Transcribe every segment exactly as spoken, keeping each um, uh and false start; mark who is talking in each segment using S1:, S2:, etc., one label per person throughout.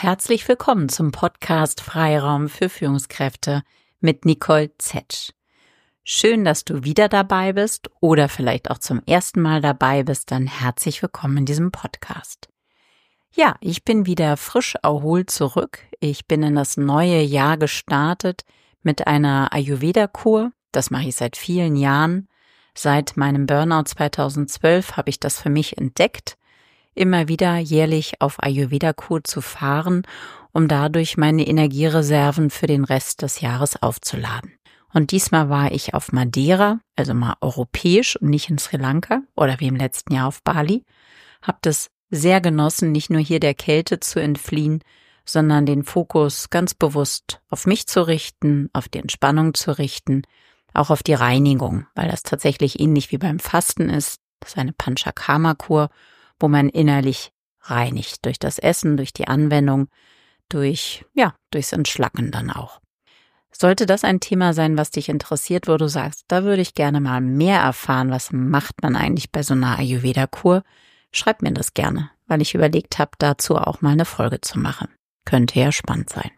S1: Herzlich willkommen zum Podcast Freiraum für Führungskräfte mit Nicole Zetsch. Schön, dass du wieder dabei bist oder vielleicht auch zum ersten Mal dabei bist, dann herzlich willkommen in diesem Podcast. Ja, ich bin wieder frisch erholt zurück. Ich bin in das neue Jahr gestartet mit einer Ayurveda-Kur. Das mache ich seit vielen Jahren. Seit meinem Burnout zweitausendzwölf habe ich das für mich entdeckt, immer wieder jährlich auf Ayurveda-Kur zu fahren, um dadurch meine Energiereserven für den Rest des Jahres aufzuladen. Und diesmal war ich auf Madeira, also mal europäisch und nicht in Sri Lanka oder wie im letzten Jahr auf Bali. Hab das sehr genossen, nicht nur hier der Kälte zu entfliehen, sondern den Fokus ganz bewusst auf mich zu richten, auf die Entspannung zu richten, auch auf die Reinigung, weil das tatsächlich ähnlich wie beim Fasten ist. Das ist eine Panchakarma-Kur, wo man innerlich reinigt, durch das Essen, durch die Anwendung, durch, ja, durchs Entschlacken dann auch. Sollte das ein Thema sein, was dich interessiert, wo du sagst, da würde ich gerne mal mehr erfahren, was macht man eigentlich bei so einer Ayurveda-Kur, schreib mir das gerne, weil ich überlegt habe, dazu auch mal eine Folge zu machen. Könnte ja spannend sein.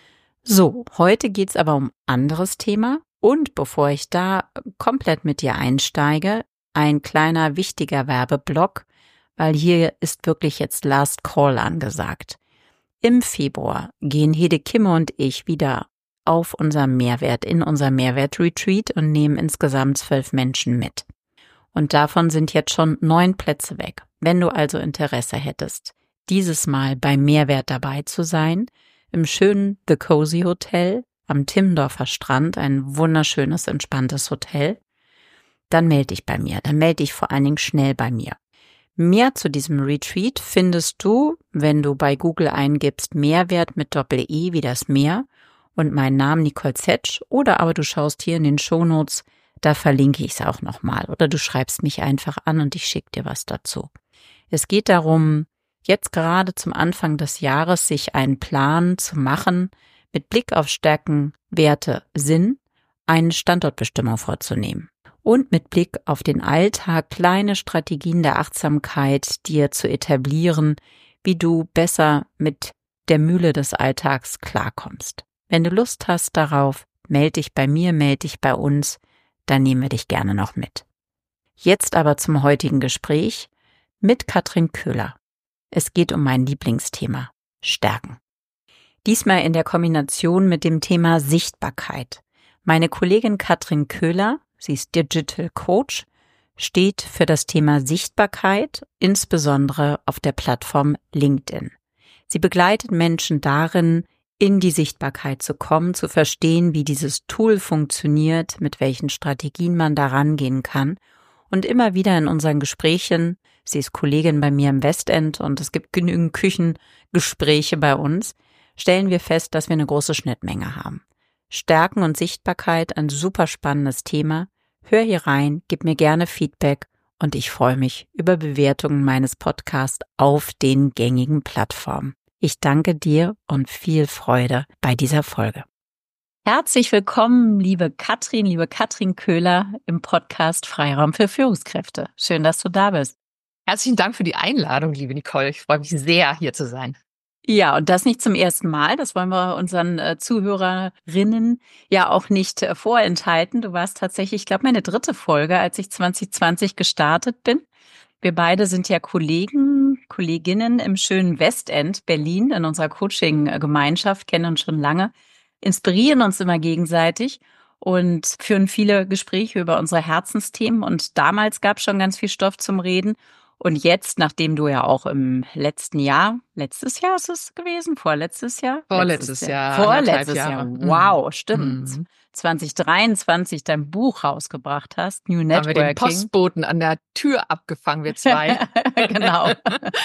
S1: So, heute geht's aber um anderes Thema und bevor ich da komplett mit dir einsteige, ein kleiner wichtiger Werbeblock, weil hier ist wirklich jetzt Last Call angesagt. Im Februar gehen Hede Kimme und ich wieder auf unser Mehrwert, in unser Mehrwert-Retreat und nehmen insgesamt zwölf Menschen mit. Und davon sind jetzt schon neun Plätze weg. Wenn du also Interesse hättest, dieses Mal beim Mehrwert dabei zu sein, im schönen The Cozy Hotel am Timmendorfer Strand, ein wunderschönes, entspanntes Hotel, dann melde dich bei mir. Dann melde dich vor allen Dingen schnell bei mir. Mehr zu diesem Retreat findest du, wenn du bei Google eingibst Mehrwert mit Doppel-E wie das Meer und meinen Namen Nicole Zetsch, oder aber du schaust hier in den Shownotes, da verlinke ich es auch nochmal, oder du schreibst mich einfach an und ich schicke dir was dazu. Es geht darum, jetzt gerade zum Anfang des Jahres sich einen Plan zu machen, mit Blick auf Stärken, Werte, Sinn, eine Standortbestimmung vorzunehmen. Und mit Blick auf den Alltag kleine Strategien der Achtsamkeit dir zu etablieren, wie du besser mit der Mühle des Alltags klarkommst. Wenn du Lust hast darauf, melde dich bei mir, melde dich bei uns, dann nehmen wir dich gerne noch mit. Jetzt aber zum heutigen Gespräch mit Katrin Köhler. Es geht um mein Lieblingsthema, Stärken. Diesmal in der Kombination mit dem Thema Sichtbarkeit. Meine Kollegin Katrin Köhler, sie ist Digital Coach, steht für das Thema Sichtbarkeit, insbesondere auf der Plattform LinkedIn. Sie begleitet Menschen darin, in die Sichtbarkeit zu kommen, zu verstehen, wie dieses Tool funktioniert, mit welchen Strategien man da rangehen kann. Und immer wieder in unseren Gesprächen, sie ist Kollegin bei mir im Westend und es gibt genügend Küchengespräche bei uns, stellen wir fest, dass wir eine große Schnittmenge haben. Stärken und Sichtbarkeit, ein super spannendes Thema. Hör hier rein, gib mir gerne Feedback und ich freue mich über Bewertungen meines Podcasts auf den gängigen Plattformen. Ich danke dir und viel Freude bei dieser Folge. Herzlich willkommen, liebe Katrin, liebe Katrin Köhler im Podcast Freiraum für Führungskräfte. Schön, dass du da bist.
S2: Herzlichen Dank für die Einladung, liebe Nicole. Ich freue mich sehr, hier zu sein.
S1: Ja, und das nicht zum ersten Mal. Das wollen wir unseren äh, Zuhörerinnen ja auch nicht äh, vorenthalten. Du warst tatsächlich, ich glaube, meine dritte Folge, als ich zwanzig zwanzig gestartet bin. Wir beide sind ja Kollegen, Kolleginnen im schönen Westend Berlin in unserer Coaching-Gemeinschaft, kennen uns schon lange, inspirieren uns immer gegenseitig und führen viele Gespräche über unsere Herzensthemen. Und damals gab es schon ganz viel Stoff zum Reden. Und jetzt, nachdem du ja auch im letzten Jahr, letztes Jahr ist es gewesen, vorletztes Jahr?
S2: Vorletztes Jahr.
S1: Vorletztes Jahr. Wow,
S2: Mhm.
S1: stimmt.
S2: Mhm.
S1: zwanzig dreiundzwanzig dein Buch rausgebracht hast, New Networking.
S2: Haben wir den Postboten an der Tür abgefangen, wir zwei.
S1: Genau.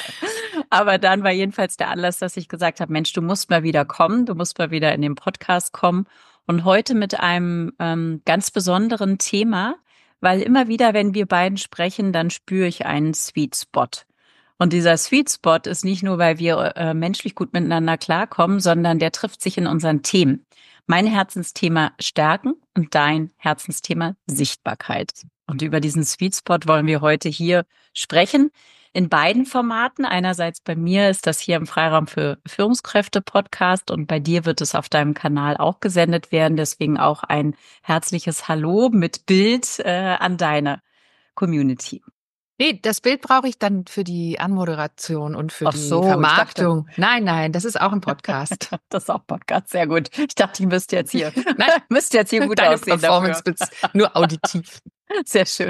S1: Aber dann war jedenfalls der Anlass, dass ich gesagt habe, Mensch, du musst mal wieder kommen, du musst mal wieder in den Podcast kommen. Und heute mit einem ähm, ganz besonderen Thema, weil immer wieder, wenn wir beiden sprechen, dann spüre ich einen Sweet Spot. Und dieser Sweet Spot ist nicht nur, weil wir äh, menschlich gut miteinander klarkommen, sondern der trifft sich in unseren Themen. Mein Herzensthema Stärken und dein Herzensthema Sichtbarkeit. Und über diesen Sweet Spot wollen wir heute hier sprechen. in beiden Formaten. Einerseits bei mir ist das hier im Freiraum für Führungskräfte Podcast und bei dir wird es auf deinem Kanal auch gesendet werden. Deswegen auch ein herzliches Hallo mit Bild äh, an deine Community.
S2: Nee, das Bild brauche ich dann für die Anmoderation und für
S1: Ach
S2: die
S1: so,
S2: Vermarktung. Nein, nein, das ist auch ein Podcast.
S1: Das ist auch Podcast, sehr gut. Ich dachte, ich müsste jetzt hier, nein, müsste jetzt hier gut
S2: Deine
S1: aussehen
S2: Performance
S1: dafür.
S2: nur auditiv.
S1: Sehr schön.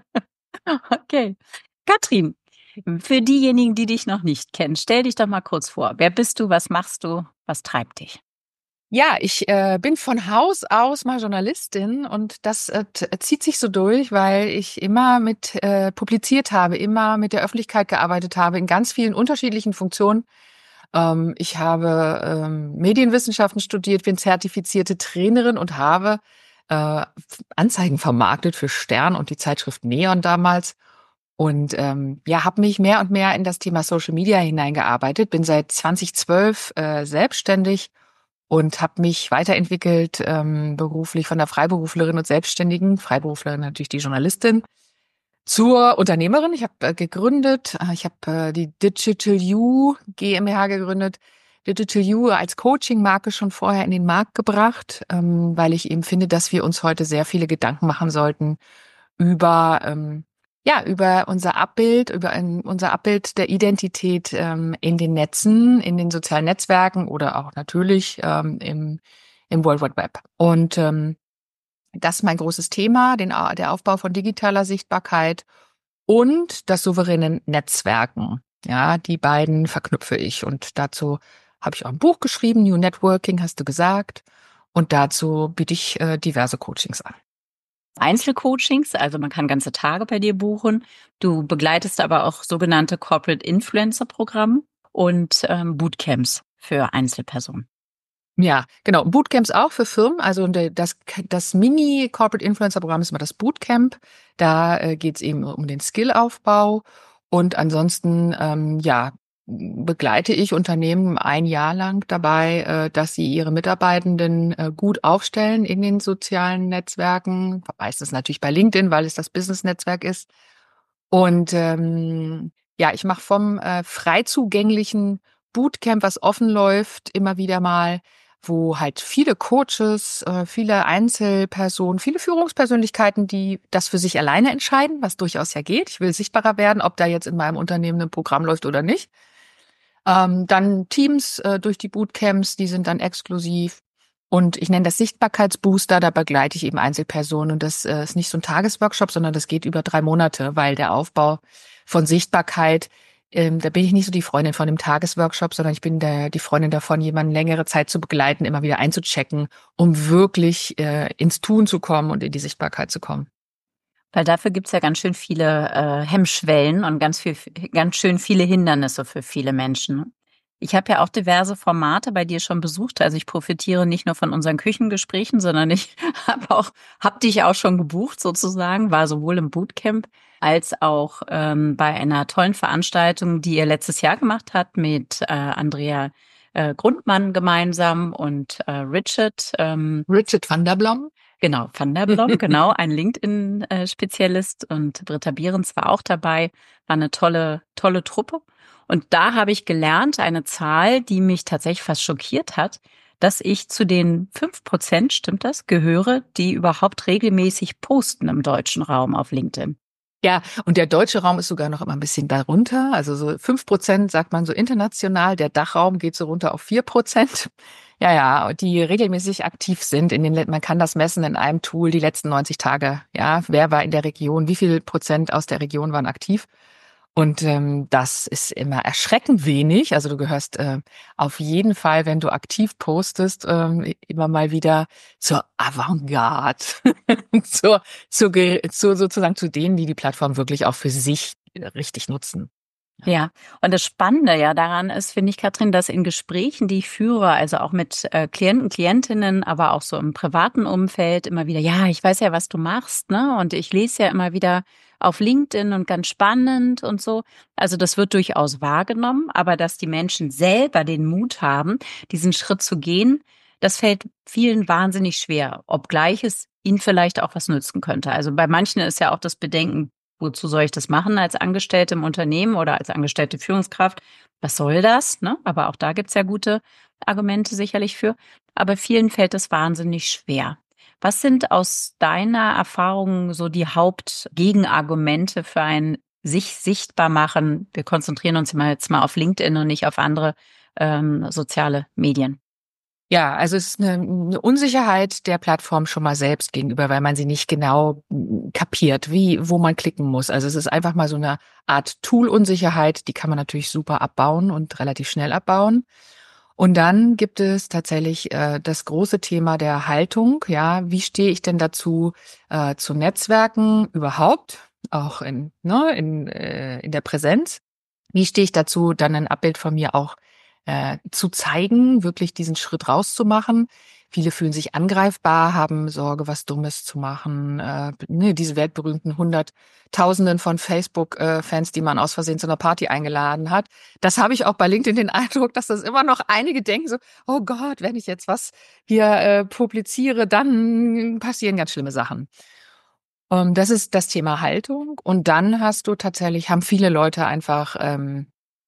S1: Okay. Katrin, für diejenigen, die dich noch nicht kennen, stell dich doch mal kurz vor. Wer bist du? Was machst du? Was treibt dich?
S2: Ja, ich äh, bin von Haus aus mal Journalistin und das äh, zieht sich so durch, weil ich immer mit äh, publiziert habe, immer mit der Öffentlichkeit gearbeitet habe, in ganz vielen unterschiedlichen Funktionen. Ähm, ich habe ähm, Medienwissenschaften studiert, bin zertifizierte Trainerin und habe äh, Anzeigen vermarktet für Stern und die Zeitschrift Neon damals. Und ähm, ja, habe mich mehr und mehr in das Thema Social Media hineingearbeitet, bin seit zweitausendzwölf äh, selbstständig und habe mich weiterentwickelt ähm, beruflich von der Freiberuflerin und Selbstständigen, Freiberuflerin natürlich die Journalistin, zur Unternehmerin. Ich habe äh, gegründet, äh, ich habe äh, die Digital You GmbH gegründet, Digital You als Coaching-Marke schon vorher in den Markt gebracht, ähm, weil ich eben finde, dass wir uns heute sehr viele Gedanken machen sollten über ähm, ja, über unser Abbild, über ein, unser Abbild der Identität ähm, in den Netzen, in den sozialen Netzwerken oder auch natürlich ähm, im, im World Wide Web. Und ähm, das ist mein großes Thema, den, der Aufbau von digitaler Sichtbarkeit und das souveräne Netzwerken. Ja, die beiden verknüpfe ich. Und dazu habe ich auch ein Buch geschrieben, New Networking, hast du gesagt. Und dazu biete ich äh, diverse Coachings an.
S1: Einzelcoachings, also man kann ganze Tage bei dir buchen. Du begleitest aber auch sogenannte Corporate Influencer Programme und ähm, Bootcamps für Einzelpersonen.
S2: Ja, genau. Bootcamps auch für Firmen. Also das, das Mini-Corporate-Influencer-Programm ist immer das Bootcamp. Da äh, geht es eben um den Skillaufbau. Und ansonsten, ähm, ja, begleite ich Unternehmen ein Jahr lang dabei, äh, dass sie ihre Mitarbeitenden äh, gut aufstellen in den sozialen Netzwerken. Meistens natürlich bei LinkedIn, weil es das Business-Netzwerk ist. Und ähm, ja, ich mache vom äh, frei zugänglichen Bootcamp, was offen läuft, immer wieder mal, wo halt viele Coaches, äh, viele Einzelpersonen, viele Führungspersönlichkeiten, die das für sich alleine entscheiden, was durchaus ja geht. Ich will sichtbarer werden, ob da jetzt in meinem Unternehmen ein Programm läuft oder nicht. Ähm, dann Teams äh, durch die Bootcamps, die sind dann exklusiv. Und ich nenne das Sichtbarkeitsbooster, da begleite ich eben Einzelpersonen. Und das äh, ist nicht so ein Tagesworkshop, sondern das geht über drei Monate, weil der Aufbau von Sichtbarkeit, ähm, da bin ich nicht so die Freundin von dem Tagesworkshop, sondern ich bin der, die Freundin davon, jemanden längere Zeit zu begleiten, immer wieder einzuchecken, um wirklich äh, ins Tun zu kommen und in die Sichtbarkeit zu kommen.
S1: Weil dafür gibt's ja ganz schön viele äh, Hemmschwellen und ganz viel, ganz schön viele Hindernisse für viele Menschen. Ich habe ja auch diverse Formate bei dir schon besucht. Also ich profitiere nicht nur von unseren Küchengesprächen, sondern ich habe auch, hab dich auch schon gebucht sozusagen, war sowohl im Bootcamp als auch ähm, bei einer tollen Veranstaltung, die ihr letztes Jahr gemacht habt mit äh, Andrea äh, Grundmann gemeinsam und äh, Richard. Ähm,
S2: Richard van der Blom.
S1: Genau, Van der Blom, genau, ein LinkedIn-Spezialist und Britta Behrens war auch dabei, war eine tolle, tolle Truppe. Und da habe ich gelernt, eine Zahl, die mich tatsächlich fast schockiert hat, dass ich zu den fünf Prozent, stimmt das, gehöre, die überhaupt regelmäßig posten im deutschen Raum auf LinkedIn.
S2: Ja, und der deutsche Raum ist sogar noch immer ein bisschen darunter. Also so fünf Prozent sagt man so international. Der Dachraum geht so runter auf vier Prozent. Ja, ja, die regelmäßig aktiv sind in den, man kann das messen in einem Tool, die letzten neunzig Tage. Ja, wer war in der Region? Wie viel Prozent aus der Region waren aktiv? Und ähm, das ist immer erschreckend wenig. Also du gehörst äh, auf jeden Fall, wenn du aktiv postest, ähm, immer mal wieder zur Avantgarde, zur, zur, zur sozusagen zu denen, die die Plattform wirklich auch für sich richtig nutzen.
S1: Ja, und das Spannende ja daran ist, finde ich, Katrin, dass in Gesprächen, die ich führe, also auch mit äh, Klienten, Klientinnen, aber auch so im privaten Umfeld immer wieder, ja, ich weiß ja, was du machst, ne? Und ich lese ja immer wieder auf LinkedIn und ganz spannend und so. Also das wird durchaus wahrgenommen, aber dass die Menschen selber den Mut haben, diesen Schritt zu gehen, das fällt vielen wahnsinnig schwer, obgleich es ihnen vielleicht auch was nützen könnte. Also bei manchen ist ja auch das Bedenken, wozu soll ich das machen als Angestellte im Unternehmen oder als angestellte Führungskraft? Was soll das? Ne? Aber auch da gibt's ja gute Argumente sicherlich für. Aber vielen fällt es wahnsinnig schwer. Was sind aus deiner Erfahrung so die Hauptgegenargumente für ein sich sichtbar machen? Wir konzentrieren uns mal jetzt mal auf LinkedIn und nicht auf andere ähm, soziale Medien.
S2: Ja, also es ist eine, eine Unsicherheit der Plattform schon mal selbst gegenüber, weil man sie nicht genau kapiert, wie, wo man klicken muss. Also es ist einfach mal so eine Art Tool-Unsicherheit, die kann man natürlich super abbauen und relativ schnell abbauen. Und dann gibt es tatsächlich äh, das große Thema der Haltung. Ja, wie stehe ich denn dazu äh, zu Netzwerken überhaupt, auch in, ne, in, äh, in der Präsenz? Wie stehe ich dazu, dann ein Abbild von mir auch äh, zu zeigen, wirklich diesen Schritt rauszumachen? Viele fühlen sich angreifbar, haben Sorge, was Dummes zu machen. Äh, ne, diese weltberühmten Hunderttausenden von Facebook-Fans, die man aus Versehen zu einer Party eingeladen hat. Das habe ich auch bei LinkedIn den Eindruck, dass das immer noch einige denken so, oh Gott, wenn ich jetzt was hier äh, publiziere, dann passieren ganz schlimme Sachen. Um, das ist das Thema Haltung. Und dann hast du tatsächlich, haben viele Leute einfach ähm,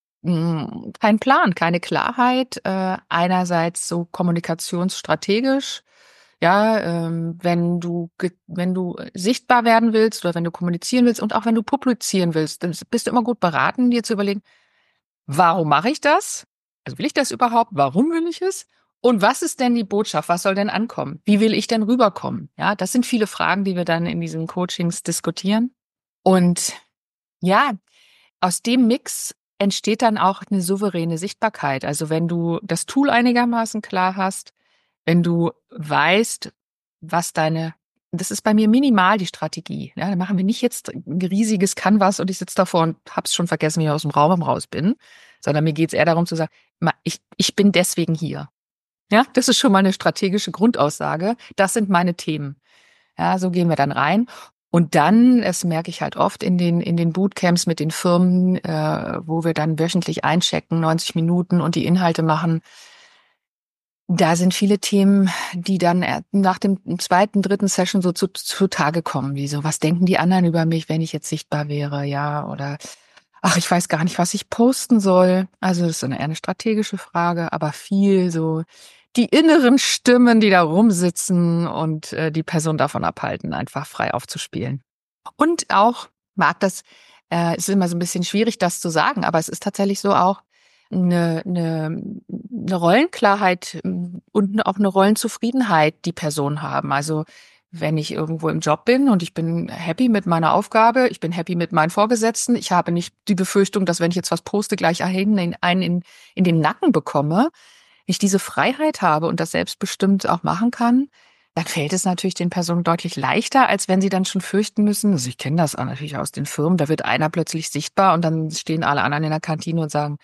S2: mh, keinen Plan, keine Klarheit. Äh, einerseits so kommunikationsstrategisch. Ja, ähm, wenn du ge- wenn du sichtbar werden willst oder wenn du kommunizieren willst und auch wenn du publizieren willst, dann bist du immer gut beraten, dir zu überlegen, warum mache ich das? Also will ich das überhaupt? Warum will ich es? Und was ist denn die Botschaft? Was soll denn ankommen? Wie will ich denn rüberkommen? Ja, das sind viele Fragen, die wir dann in diesen Coachings diskutieren. Und ja, aus dem Mix entsteht dann auch eine souveräne Sichtbarkeit. Also wenn du das Tool einigermaßen klar hast, wenn du weißt, was deine, das ist bei mir minimal die Strategie. Ja, da machen wir nicht jetzt ein riesiges Canvas und ich sitze davor und hab's schon vergessen, wie ich aus dem Raum raus bin, sondern mir geht's eher darum zu sagen, ich, ich bin deswegen hier. Ja, das ist schon mal eine strategische Grundaussage. Das sind meine Themen. Ja, so gehen wir dann rein. Und dann, das merke ich halt oft in den, in den Bootcamps mit den Firmen, äh, wo wir dann wöchentlich einchecken, neunzig Minuten und die Inhalte machen. Da sind viele Themen, die dann nach dem zweiten, dritten Session so zu, zu Tage kommen, wie so, was denken die anderen über mich, wenn ich jetzt sichtbar wäre, ja, oder ach, ich weiß gar nicht, was ich posten soll. Also das ist eine, eher eine strategische Frage, aber viel so die inneren Stimmen, die da rumsitzen und äh, die Person davon abhalten, einfach frei aufzuspielen. Und auch mag das, äh, es ist immer so ein bisschen schwierig, das zu sagen, aber es ist tatsächlich so auch eine, eine, eine Rollenklarheit und auch eine Rollenzufriedenheit, die Personen haben. Also wenn ich irgendwo im Job bin und ich bin happy mit meiner Aufgabe, ich bin happy mit meinen Vorgesetzten, ich habe nicht die Befürchtung, dass wenn ich jetzt was poste, gleich einen in, einen in, in den Nacken bekomme, ich diese Freiheit habe und das selbstbestimmt auch machen kann, dann fällt es natürlich den Personen deutlich leichter, als wenn sie dann schon fürchten müssen. Also ich kenne das auch natürlich aus den Firmen, da wird einer plötzlich sichtbar und dann stehen alle anderen in der Kantine und sagen,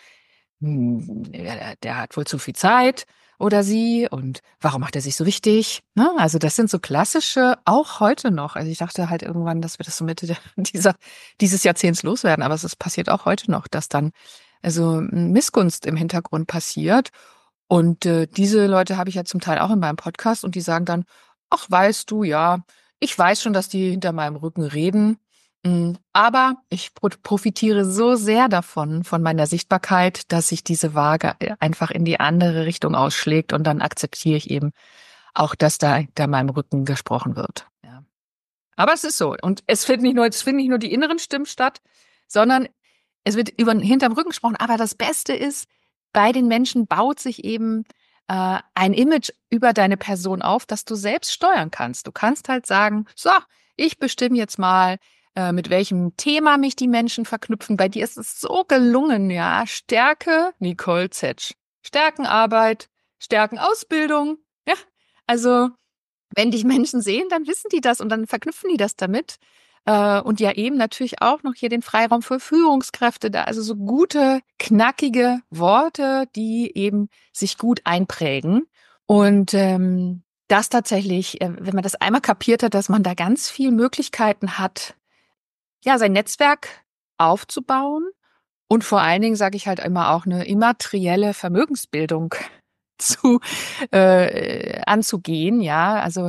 S2: hm, der, der hat wohl zu viel Zeit oder sie und warum macht er sich so wichtig? Ne? Also das sind so klassische, auch heute noch. Also ich dachte halt irgendwann, dass wir das so Mitte der, dieser, dieses Jahrzehnts loswerden, aber es ist, passiert auch heute noch, dass dann also Missgunst im Hintergrund passiert. Und äh, diese Leute habe ich ja zum Teil auch in meinem Podcast und die sagen dann, ach weißt du, ja, ich weiß schon, dass die hinter meinem Rücken reden. Aber ich profitiere so sehr davon, von meiner Sichtbarkeit, dass sich diese Waage einfach in die andere Richtung ausschlägt und dann akzeptiere ich eben auch, dass da hinter meinem Rücken gesprochen wird. Ja. Aber es ist so. Und es findet nicht nur, es finden nicht nur die inneren Stimmen statt, sondern es wird über, hinterm Rücken gesprochen. Aber das Beste ist, bei den Menschen baut sich eben äh, ein Image über deine Person auf, das du selbst steuern kannst. Du kannst halt sagen, so, ich bestimme jetzt mal, mit welchem Thema mich die Menschen verknüpfen. Bei dir ist es so gelungen, ja. Stärke, Nicole Zetsch. Stärkenarbeit, Stärkenausbildung. Ja, also wenn dich Menschen sehen, dann wissen die das und dann verknüpfen die das damit. Und ja eben natürlich auch noch hier den Freiraum für Führungskräfte da. Also so gute, knackige Worte, die eben sich gut einprägen. Und ähm, das tatsächlich, wenn man das einmal kapiert hat, dass man da ganz viele Möglichkeiten hat, ja, sein Netzwerk aufzubauen und vor allen Dingen, sage ich halt immer, auch eine immaterielle Vermögensbildung zu äh, anzugehen. Ja, also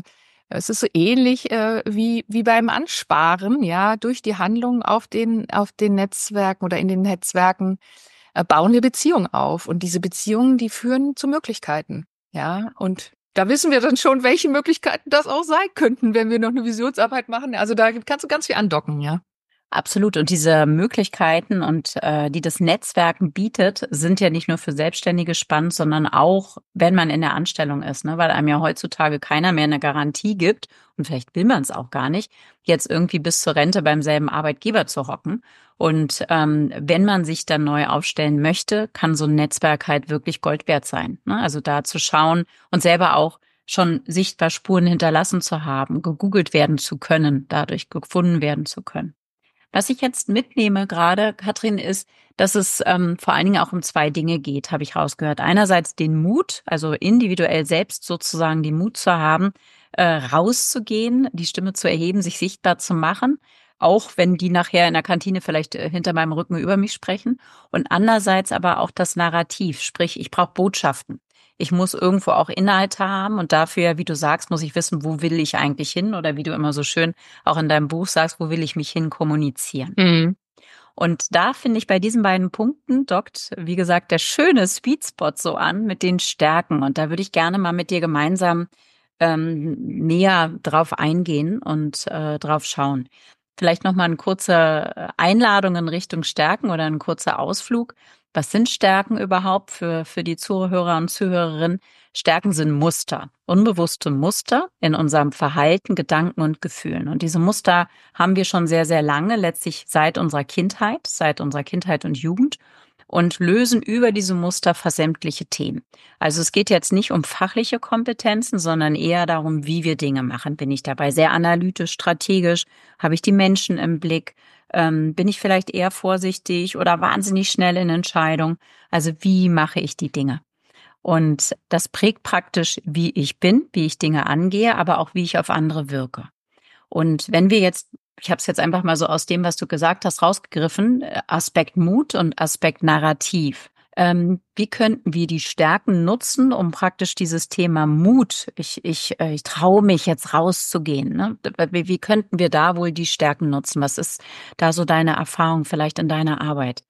S2: Es ist so ähnlich äh, wie wie beim Ansparen, ja, durch die Handlung auf den auf den Netzwerken oder in den Netzwerken äh, bauen wir Beziehungen auf und diese Beziehungen, die führen zu Möglichkeiten, ja, und da wissen wir dann schon, welche Möglichkeiten das auch sein könnten, wenn wir noch eine Visionsarbeit machen. Also da kannst du ganz viel andocken, ja.
S1: Absolut. Und diese Möglichkeiten und äh, die das Netzwerken bietet, sind ja nicht nur für Selbstständige spannend, sondern auch, wenn man in der Anstellung ist, ne? Weil einem ja heutzutage keiner mehr eine Garantie gibt und vielleicht will man es auch gar nicht, jetzt irgendwie bis zur Rente beim selben Arbeitgeber zu hocken. Und ähm, wenn man sich dann neu aufstellen möchte, kann so ein Netzwerk halt wirklich Gold wert sein, ne? Also da zu schauen und selber auch schon sichtbar Spuren hinterlassen zu haben, gegoogelt werden zu können, dadurch gefunden werden zu können. Was ich jetzt mitnehme gerade, Katrin, ist, dass es ähm, vor allen Dingen auch um zwei Dinge geht, habe ich rausgehört. Einerseits den Mut, also individuell selbst sozusagen den Mut zu haben, äh, rauszugehen, die Stimme zu erheben, sich sichtbar zu machen, auch wenn die nachher in der Kantine vielleicht äh, hinter meinem Rücken über mich sprechen. Und andererseits aber auch das Narrativ, sprich, ich brauche Botschaften. Ich muss irgendwo auch Inhalte haben und dafür, wie du sagst, muss ich wissen, wo will ich eigentlich hin oder wie du immer so schön auch in deinem Buch sagst, wo will ich mich hin kommunizieren.
S2: Mhm.
S1: Und da finde ich bei diesen beiden Punkten dockt, wie gesagt, der schöne Sweet Spot so an mit den Stärken. Und da würde ich gerne mal mit dir gemeinsam ähm, näher drauf eingehen und äh, drauf schauen. Vielleicht nochmal eine kurze Einladung in Richtung Stärken oder ein kurzer Ausflug. Was sind Stärken überhaupt für, für die Zuhörer und Zuhörerinnen? Stärken sind Muster, unbewusste Muster in unserem Verhalten, Gedanken und Gefühlen. Und diese Muster haben wir schon sehr, sehr lange, letztlich seit unserer Kindheit, seit unserer Kindheit und Jugend und lösen über diese Muster versämtliche Themen. Also es geht jetzt nicht um fachliche Kompetenzen, sondern eher darum, wie wir Dinge machen. Bin ich dabei sehr analytisch, strategisch? Habe ich die Menschen im Blick? Ähm, bin ich vielleicht eher vorsichtig oder wahnsinnig schnell in Entscheidungen? Also wie mache ich die Dinge? Und das prägt praktisch, wie ich bin, wie ich Dinge angehe, aber auch wie ich auf andere wirke. Und wenn wir jetzt, ich habe es jetzt einfach mal so aus dem, was du gesagt hast, rausgegriffen, Aspekt Mut und Aspekt Narrativ. Ähm, wie könnten wir die Stärken nutzen, um praktisch dieses Thema Mut, ich, ich, äh, ich traue mich jetzt rauszugehen, ne? Wie, wie könnten wir da wohl die Stärken nutzen? Was ist da so deine Erfahrung vielleicht in deiner Arbeit?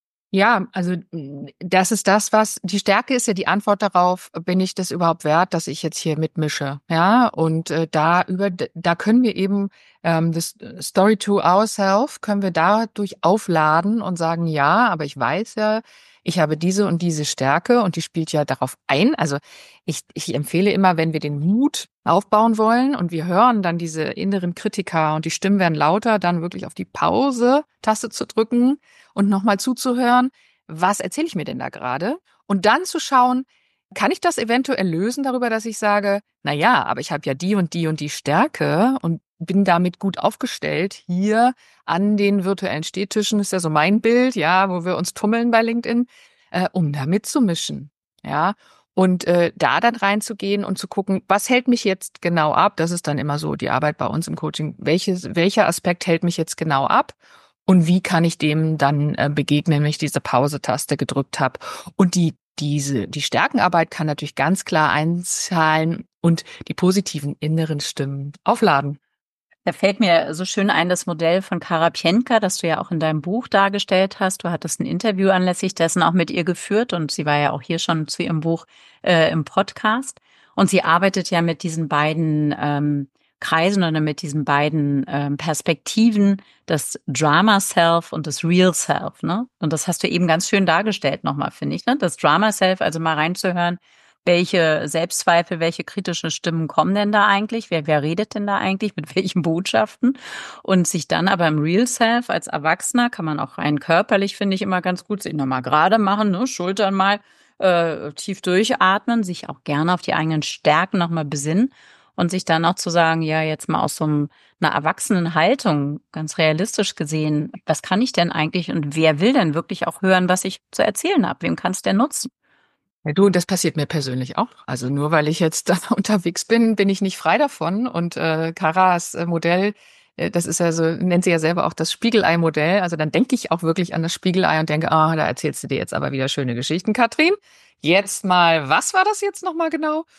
S2: Ja, also mm, das ist das, was die Stärke ist ja die Antwort darauf, bin ich das überhaupt wert, dass ich jetzt hier mitmische, ja? Und äh, da über da können wir eben ähm, das Story to Ourself können wir dadurch aufladen und sagen, ja, aber ich weiß ja, ich habe diese und diese Stärke und die spielt ja darauf ein. Also ich ich empfehle immer, wenn wir den Mut aufbauen wollen und wir hören dann diese inneren Kritiker und die Stimmen werden lauter, dann wirklich auf die Pause-Taste zu drücken und nochmal zuzuhören, was erzähle ich mir denn da gerade? Und dann zu schauen, kann ich das eventuell lösen darüber, dass ich sage, na ja, aber ich habe ja die und die und die Stärke und bin damit gut aufgestellt hier an den virtuellen Stehtischen, ist ja so mein Bild, ja, wo wir uns tummeln bei LinkedIn, äh, um da mitzumischen, ja. Und äh, da dann reinzugehen und zu gucken, was hält mich jetzt genau ab? Das ist dann immer so die Arbeit bei uns im Coaching. Welches, welcher Aspekt hält mich jetzt genau ab? Und wie kann ich dem dann äh, begegnen, wenn ich diese Pause-Taste gedrückt habe? Und die diese die Stärkenarbeit kann natürlich ganz klar einzahlen und die positiven inneren Stimmen aufladen.
S1: Da fällt mir so schön ein, das Modell von Karapienka, das du ja auch in deinem Buch dargestellt hast. Du hattest ein Interview anlässlich dessen auch mit ihr geführt und sie war ja auch hier schon zu ihrem Buch äh, im Podcast. Und sie arbeitet ja mit diesen beiden ähm, Kreisen oder mit diesen beiden ähm, Perspektiven, das Drama Self und das Real Self, ne? Und das hast du eben ganz schön dargestellt nochmal, finde ich, ne? Das Drama Self, also mal reinzuhören, welche Selbstzweifel, welche kritischen Stimmen kommen denn da eigentlich? Wer, wer redet denn da eigentlich? Mit welchen Botschaften? Und sich dann aber im Real Self als Erwachsener kann man auch rein körperlich, finde ich, immer ganz gut sich nochmal gerade machen, ne? Schultern mal äh, tief durchatmen, sich auch gerne auf die eigenen Stärken nochmal besinnen und sich dann auch zu sagen, ja, jetzt mal aus so einem, einer erwachsenen Haltung, ganz realistisch gesehen, was kann ich denn eigentlich und wer will denn wirklich auch hören, was ich zu erzählen habe? Wem kann es denn nutzen?
S2: Ja, du, und das passiert mir persönlich auch. Also nur weil ich jetzt da unterwegs bin, bin ich nicht frei davon. Und äh, Karas äh, Modell, äh, das ist ja so, nennt sie ja selber auch das Spiegelei-Modell. Also dann denke ich auch wirklich an das Spiegelei und denke, ah, da erzählst du dir jetzt aber wieder schöne Geschichten, Katrin. Jetzt mal, was war das jetzt nochmal genau?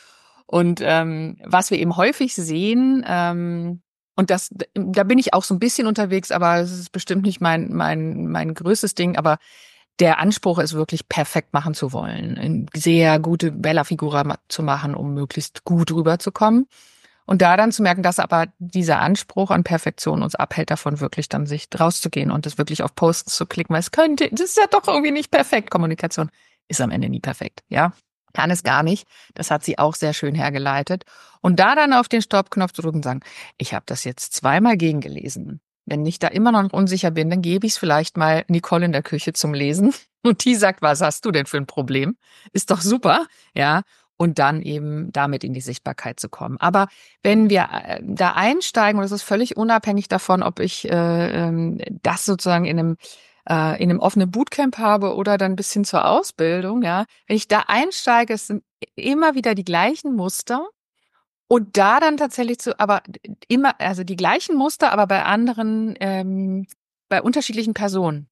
S2: Und ähm, was wir eben häufig sehen, ähm, und das, da bin ich auch so ein bisschen unterwegs, aber es ist bestimmt nicht mein mein mein größtes Ding, aber der Anspruch ist wirklich perfekt machen zu wollen, eine sehr gute Bella Figura ma- zu machen, um möglichst gut rüberzukommen. Und da dann zu merken, dass aber dieser Anspruch an Perfektion uns abhält davon, wirklich dann sich rauszugehen und das wirklich auf Posts zu klicken, weil es könnte, das ist ja doch irgendwie nicht perfekt. Kommunikation ist am Ende nie perfekt, ja. Kann es gar nicht. Das hat sie auch sehr schön hergeleitet. Und da dann auf den Stoppknopf zu drücken und sagen, ich habe das jetzt zweimal gegengelesen. Wenn ich da immer noch unsicher bin, dann gebe ich es vielleicht mal Nicole in der Küche zum Lesen. Und die sagt, was hast du denn für ein Problem? Ist doch super, ja. Und dann eben damit in die Sichtbarkeit zu kommen. Aber wenn wir äh, da einsteigen, und das ist völlig unabhängig davon, ob ich äh, ähm, das sozusagen in einem äh, in einem offenen Bootcamp habe oder dann bis hin zur Ausbildung, ja, wenn ich da einsteige, es sind immer wieder die gleichen Muster und da dann tatsächlich zu, aber immer, also die gleichen Muster, aber bei anderen, ähm, bei unterschiedlichen Personen.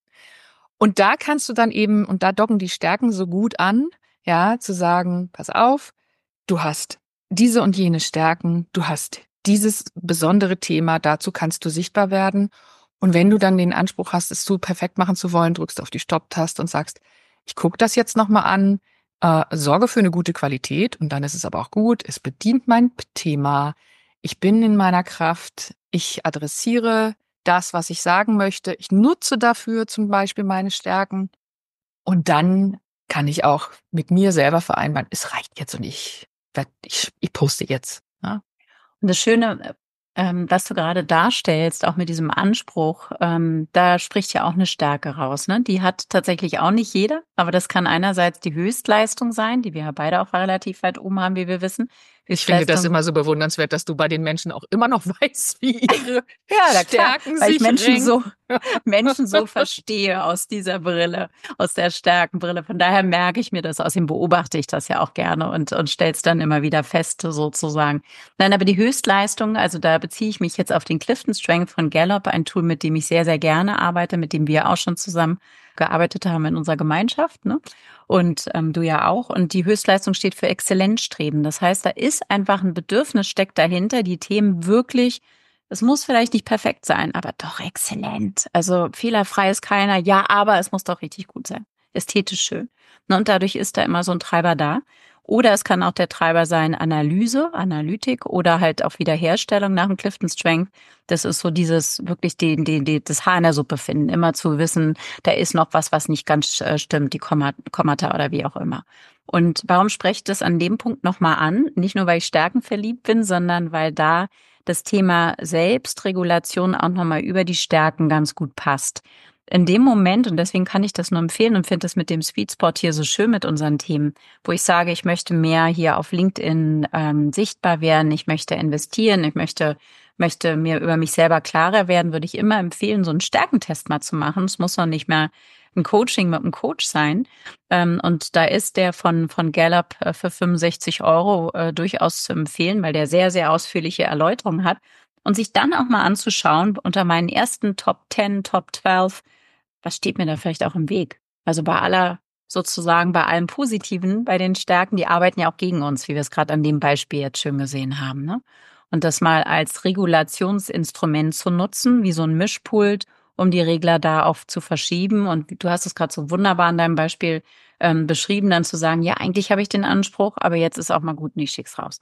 S2: Und da kannst du dann eben, und da docken die Stärken so gut an, ja, zu sagen, pass auf, du hast diese und jene Stärken, du hast dieses besondere Thema, dazu kannst du sichtbar werden. Und wenn du dann den Anspruch hast, es zu perfekt machen zu wollen, drückst du auf die Stopp-Taste und sagst, ich gucke das jetzt nochmal an, äh, sorge für eine gute Qualität und dann ist es aber auch gut, es bedient mein Thema, ich bin in meiner Kraft, ich adressiere das, was ich sagen möchte, ich nutze dafür zum Beispiel meine Stärken und dann kann ich auch mit mir selber vereinbaren, es reicht jetzt und ich, werd- ich, ich poste jetzt. Ja?
S1: Und das Schöne, ähm, was du gerade darstellst, auch mit diesem Anspruch, ähm, da spricht ja auch eine Stärke raus, ne? Die hat tatsächlich auch nicht jeder, aber das kann einerseits die Höchstleistung sein, die wir ja beide auch relativ weit oben haben, wie wir wissen.
S2: Ich finde das
S1: Höchstleistung.
S2: immer so bewundernswert, dass du bei den Menschen auch immer noch weißt, wie ihre
S1: Ja, na klar,
S2: Stärken
S1: weil ich
S2: sich
S1: Menschen so,
S2: renken.
S1: Menschen so verstehe aus dieser Brille, aus der Stärkenbrille. Von daher merke ich mir das, außerdem beobachte ich das ja auch gerne und, und stelle es dann immer wieder fest, sozusagen. Nein, aber die Höchstleistung, also da beziehe ich mich jetzt auf den Clifton Strength von Gallup, ein Tool, mit dem ich sehr, sehr gerne arbeite, mit dem wir auch schon zusammen gearbeitet haben in unserer Gemeinschaft, ne? Und ähm, du ja auch. Und die Höchstleistung steht für Exzellenzstreben. Das heißt, da ist einfach ein Bedürfnis, steckt dahinter, die Themen wirklich, es muss vielleicht nicht perfekt sein, aber doch exzellent. Also fehlerfrei ist keiner, ja, aber es muss doch richtig gut sein. Ästhetisch schön. Ne, und dadurch ist da immer so ein Treiber da. Oder es kann auch der Treiber sein, Analyse, Analytik oder halt auch Wiederherstellung nach dem Clifton Strength. Das ist so dieses wirklich den, den, den, das Haar in der Suppe finden, immer zu wissen, da ist noch was, was nicht ganz äh, stimmt, die Komma, Kommata oder wie auch immer. Und warum spreche ich das an dem Punkt nochmal an? Nicht nur, weil ich stärkenverliebt bin, sondern weil da das Thema Selbstregulation auch nochmal über die Stärken ganz gut passt. In dem Moment, und deswegen kann ich das nur empfehlen und finde das mit dem Sweet Spot hier so schön mit unseren Themen, wo ich sage, ich möchte mehr hier auf LinkedIn ähm, sichtbar werden, ich möchte investieren, ich möchte möchte mir über mich selber klarer werden, würde ich immer empfehlen, so einen Stärkentest mal zu machen. Es muss noch nicht mehr ein Coaching mit einem Coach sein. Ähm, und da ist der von von Gallup äh, für fünfundsechzig Euro äh, durchaus zu empfehlen, weil der sehr, sehr ausführliche Erläuterungen hat. Und sich dann auch mal anzuschauen, unter meinen ersten Top zehn, Top zwölf, was steht mir da vielleicht auch im Weg? Also bei aller, sozusagen bei allem Positiven, bei den Stärken, die arbeiten ja auch gegen uns, wie wir es gerade an dem Beispiel jetzt schön gesehen haben, ne? Und das mal als Regulationsinstrument zu nutzen, wie so ein Mischpult, um die Regler da auch zu verschieben. Und du hast es gerade so wunderbar in deinem Beispiel ähm, beschrieben, dann zu sagen, ja, eigentlich habe ich den Anspruch, aber jetzt ist auch mal gut, nee, ich schick's raus.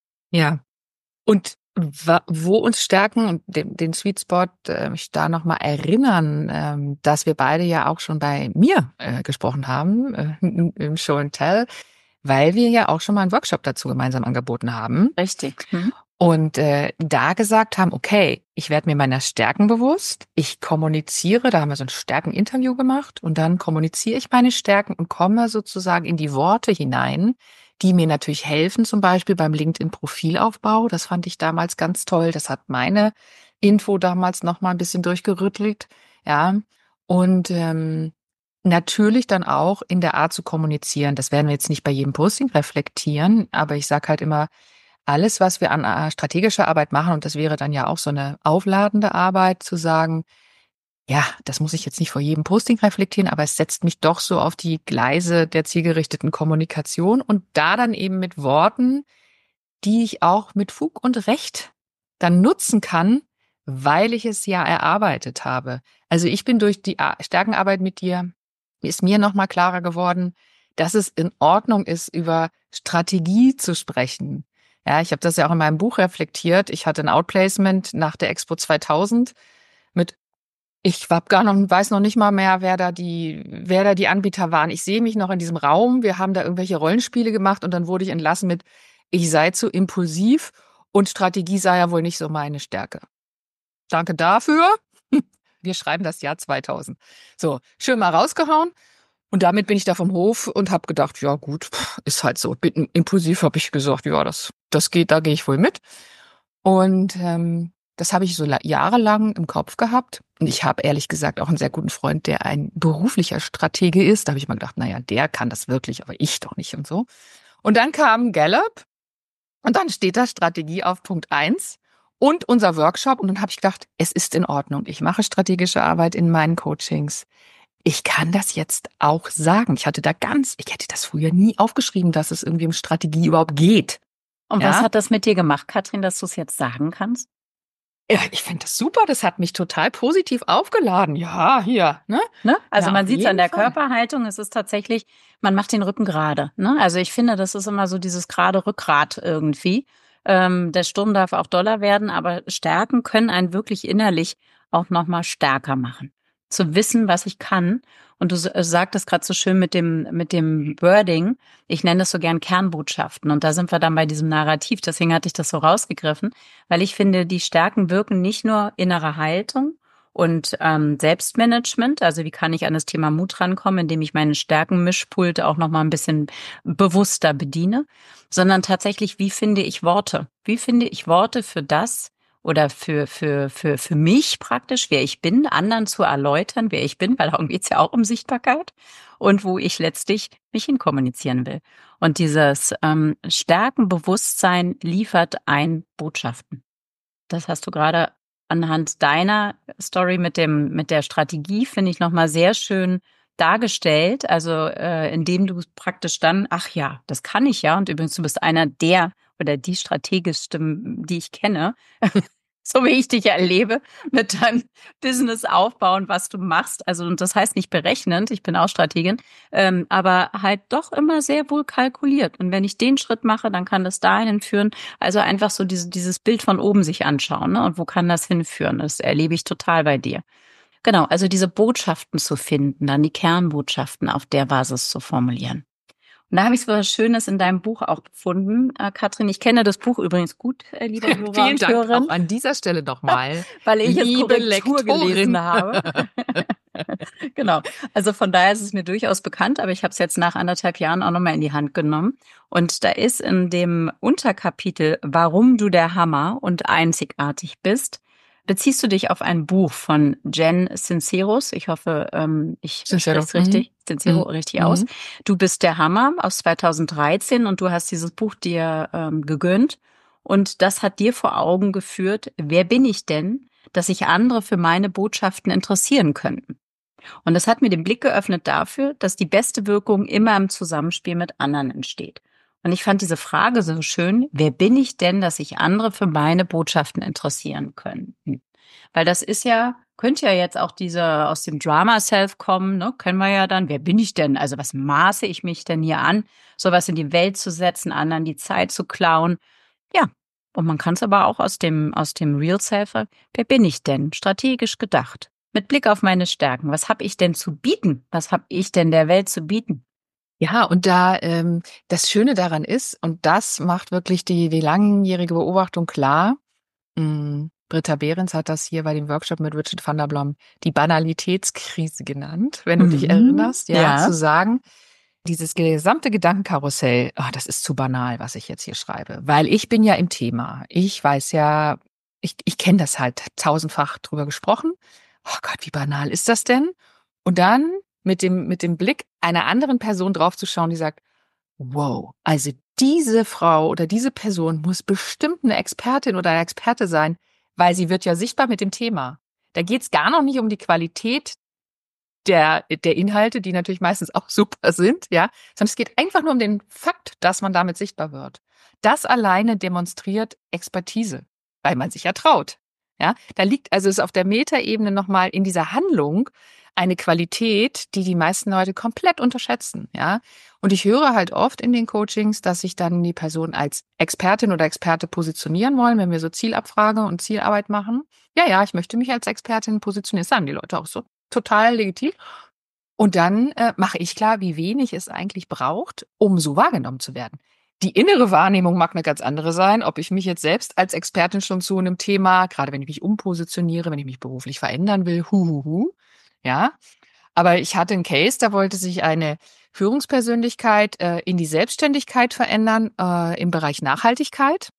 S2: Ja. Und wa- wo uns stärken und den, den Sweet Spot, äh, mich da nochmal erinnern, ähm, dass wir beide ja auch schon bei mir äh, gesprochen haben, äh, im Show and Tell, weil wir ja auch schon mal einen Workshop dazu gemeinsam angeboten haben.
S1: Richtig. Mhm.
S2: Und äh, da gesagt haben, okay, ich werde mir meiner Stärken bewusst, ich kommuniziere, da haben wir so ein Stärkeninterview gemacht und dann kommuniziere ich meine Stärken und komme sozusagen in die Worte hinein, die mir natürlich helfen, zum Beispiel beim LinkedIn-Profilaufbau. Das fand ich damals ganz toll. Das hat meine Info damals noch mal ein bisschen durchgerüttelt, ja. Und ähm, natürlich dann auch in der Art zu kommunizieren. Das werden wir jetzt nicht bei jedem Posting reflektieren, aber ich sage halt immer, alles, was wir an äh, strategischer Arbeit machen, und das wäre dann ja auch so eine aufladende Arbeit, zu sagen, ja, das muss ich jetzt nicht vor jedem Posting reflektieren, aber es setzt mich doch so auf die Gleise der zielgerichteten Kommunikation und da dann eben mit Worten, die ich auch mit Fug und Recht dann nutzen kann, weil ich es ja erarbeitet habe. Also ich bin durch die Stärkenarbeit mit dir, ist mir nochmal klarer geworden, dass es in Ordnung ist, über Strategie zu sprechen. Ja, ich habe das ja auch in meinem Buch reflektiert. Ich hatte ein Outplacement nach der Expo zweitausend mit, ich hab gar noch, weiß noch nicht mal mehr, wer da die, wer da die Anbieter waren. Ich sehe mich noch in diesem Raum. Wir haben da irgendwelche Rollenspiele gemacht und dann wurde ich entlassen mit, ich sei zu impulsiv und Strategie sei ja wohl nicht so meine Stärke. Danke dafür. Wir schreiben das Jahr zweitausend. So, schön mal rausgehauen. Und damit bin ich da vom Hof und habe gedacht, ja gut, ist halt so. Bin impulsiv, habe ich gesagt, ja, das, das geht, da gehe ich wohl mit. Und ähm, das habe ich so jahrelang im Kopf gehabt. Und ich habe ehrlich gesagt auch einen sehr guten Freund, der ein beruflicher Stratege ist. Da habe ich mal gedacht, naja, der kann das wirklich, aber ich doch nicht und so. Und dann kam Gallup und dann steht da Strategie auf Punkt eins und unser Workshop. Und dann habe ich gedacht, es ist in Ordnung. Ich mache strategische Arbeit in meinen Coachings. Ich kann das jetzt auch sagen. Ich hatte da ganz, ich hätte das früher nie aufgeschrieben, dass es irgendwie um Strategie überhaupt geht.
S1: Und
S2: ja?
S1: Was hat das mit dir gemacht, Katrin, dass du es jetzt sagen kannst?
S2: Ja, ich finde das super. Das hat mich total positiv aufgeladen. Ja, hier. Ne?
S1: Ne? Also
S2: ja,
S1: man sieht es an der
S2: Fall.
S1: Körperhaltung. Es ist tatsächlich, man macht den Rücken gerade. Ne? Also ich finde, das ist immer so dieses gerade Rückgrat irgendwie. Ähm, der Sturm darf auch doller werden, aber Stärken können einen wirklich innerlich auch nochmal stärker machen. Zu wissen, was ich kann. Und du sagtest gerade so schön mit dem mit dem Wording. Ich nenne das so gern Kernbotschaften. Und da sind wir dann bei diesem Narrativ. Deswegen hatte ich das so rausgegriffen, weil ich finde, die Stärken wirken nicht nur innere Haltung und ähm, Selbstmanagement. Also wie kann ich an das Thema Mut rankommen, indem ich meine Stärkenmischpulte auch noch mal ein bisschen bewusster bediene, sondern tatsächlich, wie finde ich Worte? Wie finde ich Worte für das, oder für für für für mich praktisch, wer ich bin, anderen zu erläutern, wer ich bin, weil darum geht's ja auch um Sichtbarkeit und wo ich letztlich mich hinkommunizieren will. Und dieses ähm, Stärkenbewusstsein liefert ein Botschaften. Das hast du gerade anhand deiner Story mit dem mit der Strategie, finde ich, nochmal sehr schön dargestellt. Also äh, indem du praktisch dann, ach ja, das kann ich ja. Und übrigens, du bist einer der oder die strategischsten, die ich kenne. So wie ich dich erlebe, mit deinem Business aufbauen, was du machst. Also, und das heißt nicht berechnend, ich bin auch Strategin, ähm, aber halt doch immer sehr wohl kalkuliert. Und wenn ich den Schritt mache, dann kann das dahin führen. Also einfach so diese, dieses Bild von oben sich anschauen, ne? Und wo kann das hinführen? Das erlebe ich total bei dir. Genau, also diese Botschaften zu finden, dann die Kernbotschaften auf der Basis zu formulieren. Und da habe ich so was Schönes in deinem Buch auch gefunden, äh, Katrin. Ich kenne das Buch übrigens gut, äh, liebe Hörer
S2: Vielen
S1: und
S2: Dank
S1: Hörerin.
S2: auch an dieser Stelle nochmal.
S1: Weil ich es
S2: Liebe
S1: Korrektur
S2: Lektorin.
S1: gelesen habe. Genau. Also von daher ist es mir durchaus bekannt, aber ich habe es jetzt nach anderthalb Jahren auch nochmal in die Hand genommen. Und da ist in dem Unterkapitel, warum du der Hammer und einzigartig bist, beziehst du dich auf ein Buch von Jen Sinceros. Ich hoffe, ähm, ich spreche es richtig, mhm. Sincero mhm. richtig aus. Du bist der Hammer aus zweitausenddreizehn und du hast dieses Buch dir ähm, gegönnt. Und das hat dir vor Augen geführt, wer bin ich denn, dass sich andere für meine Botschaften interessieren könnten? Und das hat mir den Blick geöffnet dafür, dass die beste Wirkung immer im Zusammenspiel mit anderen entsteht. Und ich fand diese Frage so schön, wer bin ich denn, dass sich andere für meine Botschaften interessieren können? Weil das ist ja, könnte ja jetzt auch diese aus dem Drama-Self kommen, ne? Können wir ja dann, wer bin ich denn? Also was maße ich mich denn hier an, sowas in die Welt zu setzen, anderen die Zeit zu klauen? Ja, und man kann es aber auch aus dem, aus dem Real Self, wer bin ich denn? Strategisch gedacht. Mit Blick auf meine Stärken. Was habe ich denn zu bieten? Was habe ich denn der Welt zu bieten?
S2: Ja, und da ähm, das Schöne daran ist, und das macht wirklich die, die langjährige Beobachtung klar, mh, Britta Behrens hat das hier bei dem Workshop mit Richard van der Blom die Banalitätskrise genannt, wenn du mhm. dich erinnerst, ja, ja, zu sagen, dieses gesamte Gedankenkarussell, oh, das ist zu banal, was ich jetzt hier schreibe, weil ich bin ja im Thema. Ich weiß ja, ich, ich kenne das halt tausendfach drüber gesprochen. Oh Gott, wie banal ist das denn? Und dann mit dem, mit dem Blick einer anderen Person draufzuschauen, die sagt, wow, also diese Frau oder diese Person muss bestimmt eine Expertin oder ein Experte sein, weil sie wird ja sichtbar mit dem Thema. Da geht's gar noch nicht um die Qualität der, der Inhalte, die natürlich meistens auch super sind, ja, sondern es geht einfach nur um den Fakt, dass man damit sichtbar wird. Das alleine demonstriert Expertise, weil man sich ja traut. Ja, da liegt also es auf der Metaebene nochmal in dieser Handlung eine Qualität, die die meisten Leute komplett unterschätzen, ja. Und ich höre halt oft in den Coachings, dass sich dann die Person als Expertin oder Experte positionieren wollen, wenn wir so Zielabfrage und Zielarbeit machen. Ja, ja, ich möchte mich als Expertin positionieren. Das sagen die Leute auch so. Total legitim. Und dann äh, mache ich klar, wie wenig es eigentlich braucht, um so wahrgenommen zu werden. Die innere Wahrnehmung mag eine ganz andere sein, ob ich mich jetzt selbst als Expertin schon zu einem Thema, gerade wenn ich mich umpositioniere, wenn ich mich beruflich verändern will, huhuhu, ja. Aber ich hatte einen Case, da wollte sich eine Führungspersönlichkeit äh, in die Selbstständigkeit verändern äh, im Bereich Nachhaltigkeit.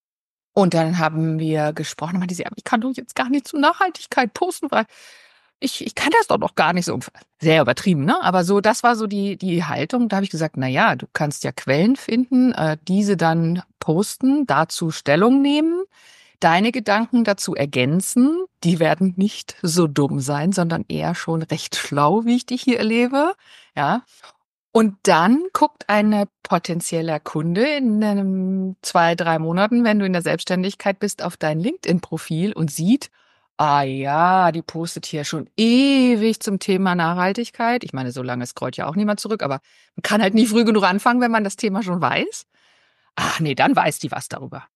S2: Und dann haben wir gesprochen, und meinte sie, aber ich kann doch jetzt gar nicht zu Nachhaltigkeit posten, weil ich, ich kann das doch noch gar nicht so. Sehr übertrieben, ne? Aber so, das war so die, die Haltung. Da habe ich gesagt, na ja, du kannst ja Quellen finden, äh, diese dann posten, dazu Stellung nehmen, deine Gedanken dazu ergänzen. Die werden nicht so dumm sein, sondern eher schon recht schlau, wie ich dich hier erlebe. Ja. Und dann guckt ein potenzieller Kunde in einem zwei, drei Monaten, wenn du in der Selbstständigkeit bist, auf dein LinkedIn-Profil und sieht, ah ja, die postet hier schon ewig zum Thema Nachhaltigkeit. Ich meine, so lange scrollt ja auch niemand zurück, aber man kann halt nie früh genug anfangen, wenn man das Thema schon weiß. Ach nee, dann weiß die was darüber.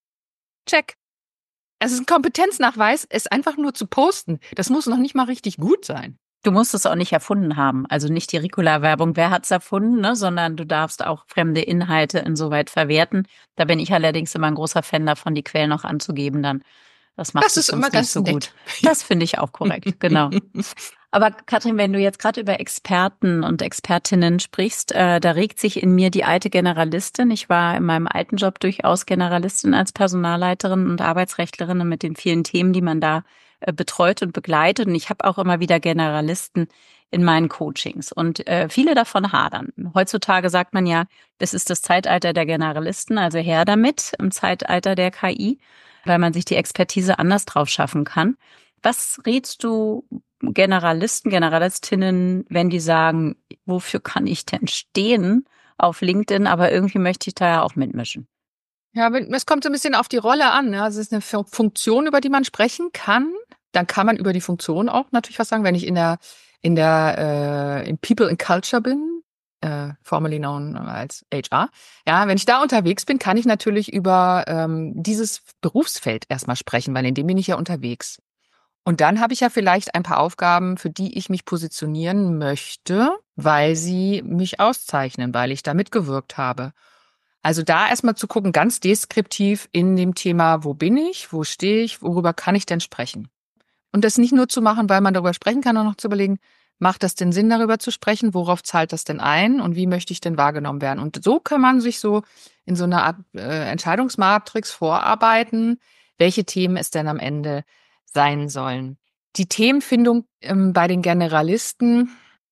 S2: Check. Es ist ein Kompetenznachweis, es einfach nur zu posten. Das muss noch nicht mal richtig gut sein.
S1: Du musst es auch nicht erfunden haben, also nicht die Ricola-Werbung, wer hat's erfunden, ne? Sondern du darfst auch fremde Inhalte insoweit verwerten. Da bin ich allerdings immer ein großer Fan davon, die Quellen auch anzugeben dann. Das macht
S2: das
S1: es
S2: ist immer
S1: nicht
S2: ganz
S1: so
S2: nett.
S1: Gut. Das finde ich auch korrekt, genau. Aber Katrin, wenn du jetzt gerade über Experten und Expertinnen sprichst, äh, da regt sich in mir die alte Generalistin. Ich war in meinem alten Job durchaus Generalistin als Personalleiterin und Arbeitsrechtlerin und mit den vielen Themen, die man da äh, betreut und begleitet. Und ich habe auch immer wieder Generalisten in meinen Coachings und äh, viele davon hadern. Heutzutage sagt man ja, das ist das Zeitalter der Generalisten, also her damit im Zeitalter der K I, weil man sich die Expertise anders drauf schaffen kann. Was rätst du Generalisten, Generalistinnen, wenn die sagen, wofür kann ich denn stehen auf LinkedIn, aber irgendwie möchte ich da ja auch mitmischen?
S2: Ja, es kommt so ein bisschen auf die Rolle an. Ne? Also es ist eine Funktion, über die man sprechen kann. Dann kann man über die Funktion auch natürlich was sagen. Wenn ich in der in der äh, in People and Culture bin, äh, formerly known als H R, ja, wenn ich da unterwegs bin, kann ich natürlich über ähm, dieses Berufsfeld erstmal sprechen, weil in dem bin ich ja unterwegs. Und dann habe ich ja vielleicht ein paar Aufgaben, für die ich mich positionieren möchte, weil sie mich auszeichnen, weil ich da mitgewirkt habe. Also da erstmal zu gucken, ganz deskriptiv in dem Thema, wo bin ich, wo stehe ich, worüber kann ich denn sprechen? Und das nicht nur zu machen, weil man darüber sprechen kann, sondern noch zu überlegen, macht das denn Sinn, darüber zu sprechen? Worauf zahlt das denn ein? Und wie möchte ich denn wahrgenommen werden? Und so kann man sich so in so einer Art äh, Entscheidungsmatrix vorarbeiten, welche Themen es denn am Ende sein sollen. Die Themenfindung ähm, bei den Generalisten,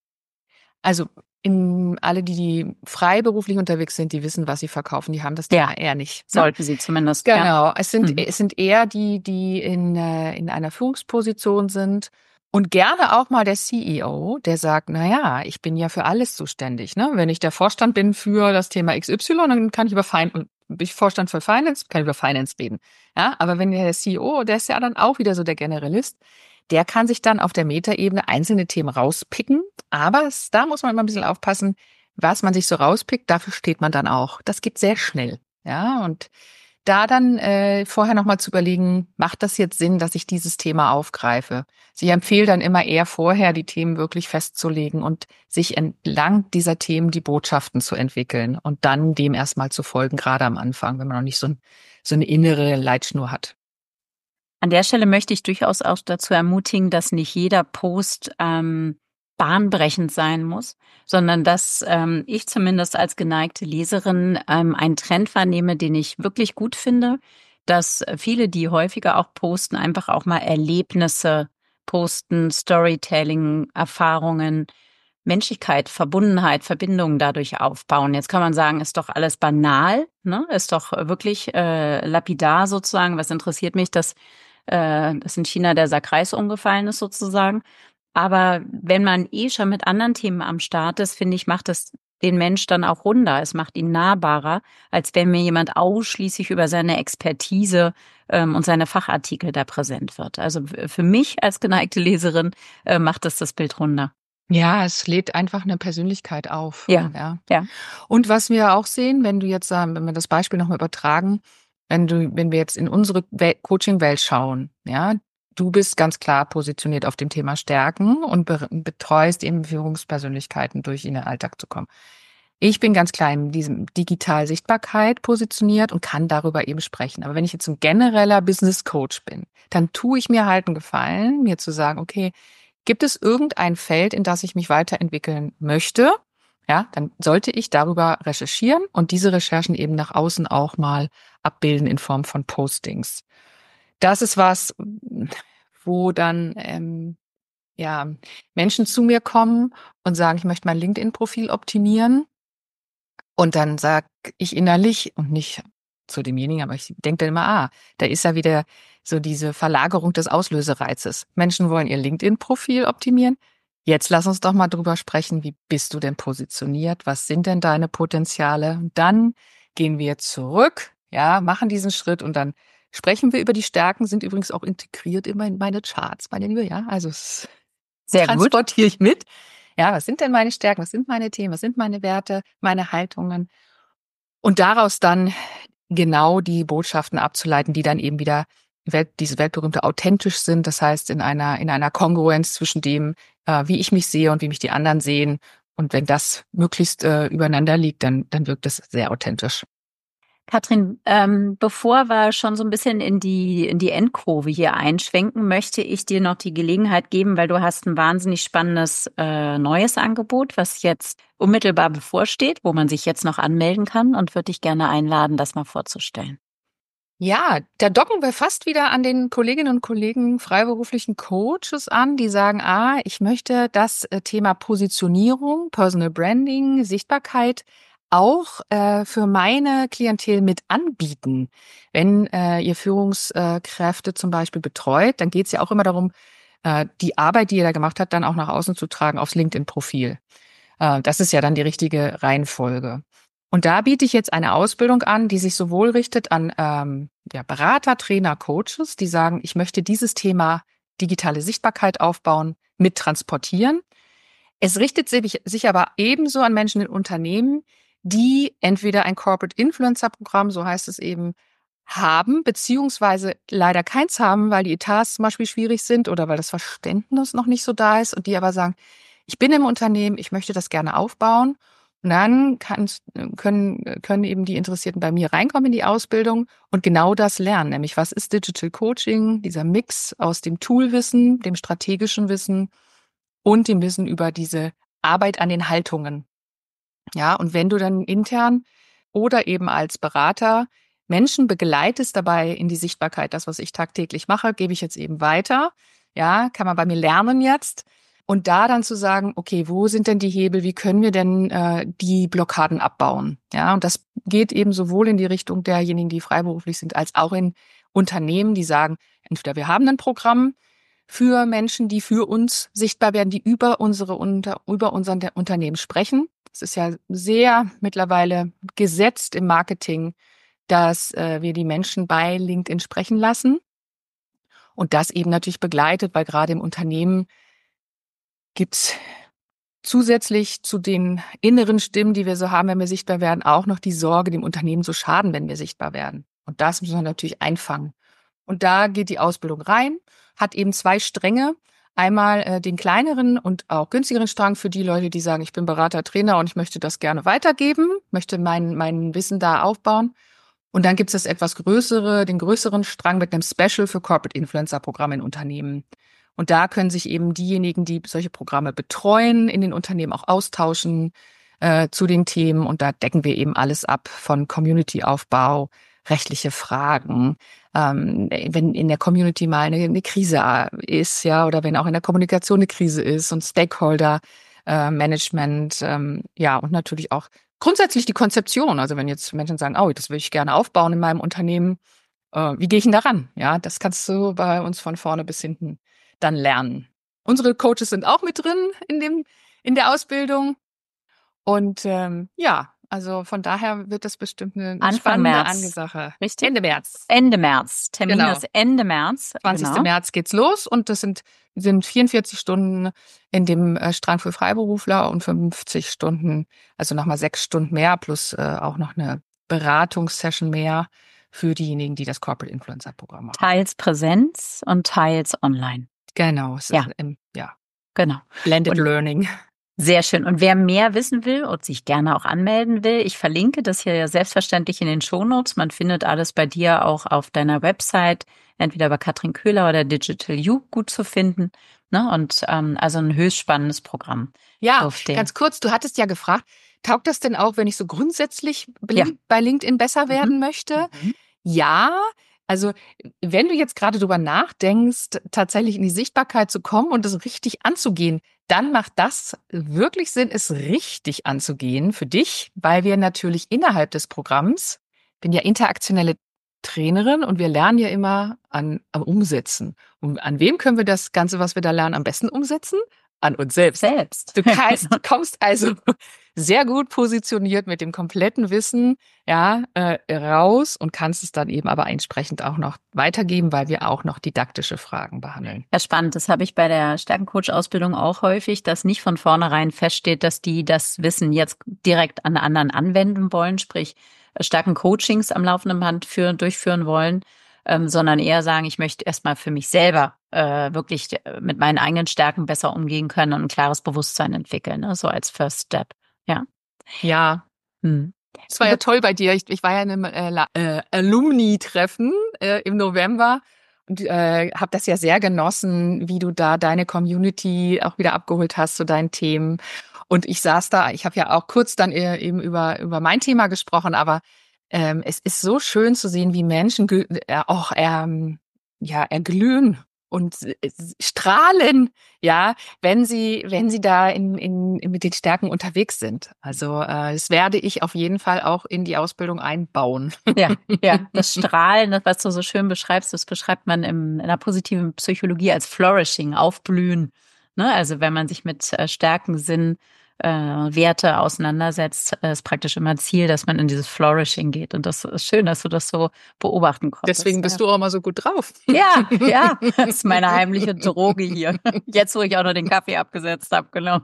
S2: also in, alle, die, die freiberuflich unterwegs sind, die wissen, was sie verkaufen, die haben das Thema
S1: Ja,
S2: eher nicht. Ne?
S1: sollten sie zumindest.
S2: Genau,
S1: Ja.
S2: es sind
S1: Mhm.
S2: es sind eher die, die in äh, in einer Führungsposition sind und gerne auch mal der C E O, der sagt, na ja, ich bin ja für alles zuständig, ne? Wenn ich der Vorstand bin für das Thema X Y, dann kann ich über Fin- bin ich Vorstand für Finance, kann ich über Finance reden. Ja, aber wenn der C E O, der ist ja dann auch wieder so der Generalist, der kann sich dann auf der Metaebene einzelne Themen rauspicken, aber es, da muss man immer ein bisschen aufpassen, was man sich so rauspickt, dafür steht man dann auch. Das geht sehr schnell. Ja, und da dann äh, vorher nochmal zu überlegen, macht das jetzt Sinn, dass ich dieses Thema aufgreife? Also ich empfehle dann immer eher vorher, die Themen wirklich festzulegen und sich entlang dieser Themen die Botschaften zu entwickeln und dann dem erstmal zu folgen, gerade am Anfang, wenn man noch nicht so, ein, so eine innere Leitschnur hat.
S1: An der Stelle möchte ich durchaus auch dazu ermutigen, dass nicht jeder Post ähm, bahnbrechend sein muss, sondern dass ähm, ich zumindest als geneigte Leserin ähm, einen Trend wahrnehme, den ich wirklich gut finde, dass viele, die häufiger auch posten, einfach auch mal Erlebnisse posten, Storytelling, Erfahrungen, Menschlichkeit, Verbundenheit, Verbindungen dadurch aufbauen. Jetzt kann man sagen, ist doch alles banal, ne? Ist doch wirklich äh, lapidar sozusagen. Was interessiert mich, dass äh, dass in China der Sack-Reis umgefallen ist sozusagen. Aber wenn man eh schon mit anderen Themen am Start ist, finde ich, macht es den Mensch dann auch runder. Es macht ihn nahbarer, als wenn mir jemand ausschließlich über seine Expertise ähm, und seine Fachartikel da präsent wird. Also für mich als geneigte Leserin äh, macht das das Bild runder.
S2: Ja, es lädt einfach eine Persönlichkeit auf.
S1: Ja,
S2: Ja.
S1: ja.
S2: Und was wir auch sehen, wenn du jetzt, ähm, wenn wir das Beispiel nochmal übertragen, wenn du, wenn wir jetzt in unsere Wel- Coaching-Welt schauen, ja, du bist ganz klar positioniert auf dem Thema Stärken und be betreust eben Führungspersönlichkeiten, durch in den Alltag zu kommen. Ich bin ganz klar in diesem digital Sichtbarkeit positioniert und kann darüber eben sprechen. Aber wenn ich jetzt ein genereller Business Coach bin, dann tue ich mir halt einen Gefallen, mir zu sagen, okay, gibt es irgendein Feld, in das ich mich weiterentwickeln möchte? Ja, dann sollte ich darüber recherchieren und diese Recherchen eben nach außen auch mal abbilden in Form von Postings. Das ist was, wo dann ähm, ja Menschen zu mir kommen und sagen, ich möchte mein LinkedIn-Profil optimieren. Und dann sag ich innerlich und nicht zu demjenigen, aber ich denke dann immer, ah, da ist ja wieder so diese Verlagerung des Auslösereizes. Menschen wollen ihr LinkedIn-Profil optimieren. Jetzt lass uns doch mal drüber sprechen, wie bist du denn positioniert? Was sind denn deine Potenziale? Und dann gehen wir zurück, ja, machen diesen Schritt und dann sprechen wir über die Stärken, sind übrigens auch integriert immer in meine Charts, meine Liebe, ja, also es
S1: Sehr gut.
S2: transportiere ich mit. Ja, was sind denn meine Stärken? Was sind meine Themen? Was sind meine Werte, meine Haltungen? Und daraus dann genau die Botschaften abzuleiten, die dann eben wieder Welt, diese weltberühmte authentisch sind. Das heißt, in einer, in einer Kongruenz zwischen dem, äh, wie ich mich sehe und wie mich die anderen sehen. Und wenn das möglichst äh, übereinander liegt, dann, dann wirkt es sehr authentisch.
S1: Katrin, ähm, bevor wir schon so ein bisschen in die in die Endkurve hier einschwenken, möchte ich dir noch die Gelegenheit geben, weil du hast ein wahnsinnig spannendes äh, neues Angebot, was jetzt unmittelbar bevorsteht, wo man sich jetzt noch anmelden kann, und würde dich gerne einladen, das mal vorzustellen.
S2: Ja, da docken wir fast wieder an den Kolleginnen und Kollegen freiberuflichen Coaches an, die sagen, ah, ich möchte das äh, Thema Positionierung, Personal Branding, Sichtbarkeit auch äh, für meine Klientel mit anbieten. Wenn äh, ihr Führungskräfte zum Beispiel betreut, dann geht es ja auch immer darum, äh, die Arbeit, die ihr da gemacht habt, dann auch nach außen zu tragen aufs LinkedIn-Profil. Äh, das ist ja dann die richtige Reihenfolge. Und da biete ich jetzt eine Ausbildung an, die sich sowohl richtet an ähm, ja, Berater, Trainer, Coaches, die sagen, ich möchte dieses Thema digitale Sichtbarkeit aufbauen, mit transportieren. Es richtet sich, sich aber ebenso an Menschen in Unternehmen, die entweder ein Corporate Influencer Programm, so heißt es eben, haben, beziehungsweise leider keins haben, weil die Etats zum Beispiel schwierig sind oder weil das Verständnis noch nicht so da ist und die aber sagen, ich bin im Unternehmen, ich möchte das gerne aufbauen. Und dann kann, können, können eben die Interessierten bei mir reinkommen in die Ausbildung und genau das lernen, nämlich was ist Digital Coaching, dieser Mix aus dem Toolwissen, dem strategischen Wissen und dem Wissen über diese Arbeit an den Haltungen. Ja, und wenn du dann intern oder eben als Berater Menschen begleitest dabei in die Sichtbarkeit, das, was ich tagtäglich mache, gebe ich jetzt eben weiter. Ja, kann man bei mir lernen jetzt. Und da dann zu sagen, okay, wo sind denn die Hebel? Wie können wir denn äh, die Blockaden abbauen? Ja, und das geht eben sowohl in die Richtung derjenigen, die freiberuflich sind, als auch in Unternehmen, die sagen, entweder wir haben ein Programm für Menschen, die für uns sichtbar werden, die über unsere unter, über unser Unternehmen sprechen. Es ist ja sehr mittlerweile gesetzt im Marketing, dass äh, wir die Menschen bei LinkedIn sprechen lassen. Und das eben natürlich begleitet, weil gerade im Unternehmen gibt's zusätzlich zu den inneren Stimmen, die wir so haben, wenn wir sichtbar werden, auch noch die Sorge, dem Unternehmen zu schaden, wenn wir sichtbar werden. Und das müssen wir natürlich einfangen. Und da geht die Ausbildung rein, hat eben zwei Stränge. Einmal äh, den kleineren und auch günstigeren Strang für die Leute, die sagen, ich bin Berater, Trainer und ich möchte das gerne weitergeben, möchte mein, mein Wissen da aufbauen. Und dann gibt es das etwas größere, den größeren Strang mit einem Special für Corporate Influencer Programme in Unternehmen. Und da können sich eben diejenigen, die solche Programme betreuen, in den Unternehmen auch austauschen äh, zu den Themen. Und da decken wir eben alles ab von Community-Aufbau, rechtliche Fragen, ähm, wenn in der Community mal eine, eine Krise ist, ja, oder wenn auch in der Kommunikation eine Krise ist und Stakeholder äh, Management, ähm, ja, und natürlich auch grundsätzlich die Konzeption. Also wenn jetzt Menschen sagen, oh, das will ich gerne aufbauen in meinem Unternehmen, äh, wie gehe ich denn da ran? Ja, das kannst du bei uns von vorne bis hinten dann lernen. Unsere Coaches sind auch mit drin in dem in der Ausbildung. Und ähm, ja, also von daher wird das bestimmt eine, eine
S1: Anfang
S2: spannende
S1: März.
S2: Angesache.
S1: Richtig?
S2: Ende März.
S1: Ende März. Termin
S2: Genau.
S1: ist Ende März.
S2: zwanzigsten
S1: Genau.
S2: März geht's los und das sind sind vierundvierzig Stunden in dem äh, Strang für Freiberufler und fünfzig Stunden, also nochmal sechs Stunden mehr plus äh, auch noch eine Beratungssession mehr für diejenigen, die das Corporate Influencer Programm machen.
S1: Teils Präsenz und teils online.
S2: Genau, es
S1: Ja.
S2: ist im, ja,
S1: Genau.
S2: Blended
S1: Und
S2: Learning.
S1: sehr schön. Und wer mehr wissen will und sich gerne auch anmelden will, ich verlinke das hier ja selbstverständlich in den Shownotes. Man findet alles bei dir auch auf deiner Website, entweder bei Katrin Köhler oder Digital You gut zu finden. Ne? Und ähm, also ein höchst spannendes Programm.
S2: Ja,
S1: Durfte.
S2: ganz kurz, du hattest ja gefragt, taugt das denn auch, wenn ich so grundsätzlich
S1: Ja.
S2: bei LinkedIn besser werden
S1: Mhm.
S2: möchte?
S1: Mhm.
S2: Ja, also wenn du jetzt gerade drüber nachdenkst, tatsächlich in die Sichtbarkeit zu kommen und das richtig anzugehen, dann macht das wirklich Sinn, es richtig anzugehen für dich, weil wir natürlich innerhalb des Programms, bin ja interaktionelle Trainerin und wir lernen ja immer an, am Umsetzen. Und an wem können wir das Ganze, was wir da lernen, am besten umsetzen? An uns selbst.
S1: Selbst.
S2: Du kannst, kommst also sehr gut positioniert mit dem kompletten Wissen ja äh, raus und kannst es dann eben aber entsprechend auch noch weitergeben, weil wir auch noch didaktische Fragen behandeln.
S1: Ja, spannend. Das habe ich bei der Stärkencoach-Ausbildung auch häufig, dass nicht von vornherein feststeht, dass die das Wissen jetzt direkt an anderen anwenden wollen, sprich Stärkencoachings am laufenden Band führen, durchführen wollen, ähm, sondern eher sagen, ich möchte erstmal für mich selber äh, wirklich mit meinen eigenen Stärken besser umgehen können und ein klares Bewusstsein entwickeln, ne? So als First Step. Ja.
S2: Ja.
S1: Hm.
S2: Es war ja toll bei dir. Ich, ich war ja in einem äh, äh, Alumni-Treffen äh, im November und äh, habe das ja sehr genossen, wie du da deine Community auch wieder abgeholt hast zu deinen Themen. Und ich saß da, ich habe ja auch kurz dann äh, eben über über mein Thema gesprochen, aber ähm, es ist so schön zu sehen, wie Menschen äh, auch ähm, ja erglühen und strahlen, ja, wenn sie, wenn sie da in, in, mit den Stärken unterwegs sind. Also äh, das werde ich auf jeden Fall auch in die Ausbildung einbauen.
S1: Ja, ja, das Strahlen, das, was du so schön beschreibst, das beschreibt man im, in der positiven Psychologie als Flourishing, Aufblühen. Ne? Also wenn man sich mit äh, Stärken, Sinn, äh, Werte auseinandersetzt, äh, ist praktisch immer Ziel, dass man in dieses Flourishing geht. Und das ist schön, dass du das so beobachten konntest.
S2: Deswegen bist
S1: ja.
S2: du auch mal so gut drauf.
S1: Ja, ja, das ist meine heimliche Droge hier. Jetzt, wo ich auch noch den Kaffee abgesetzt habe, genau.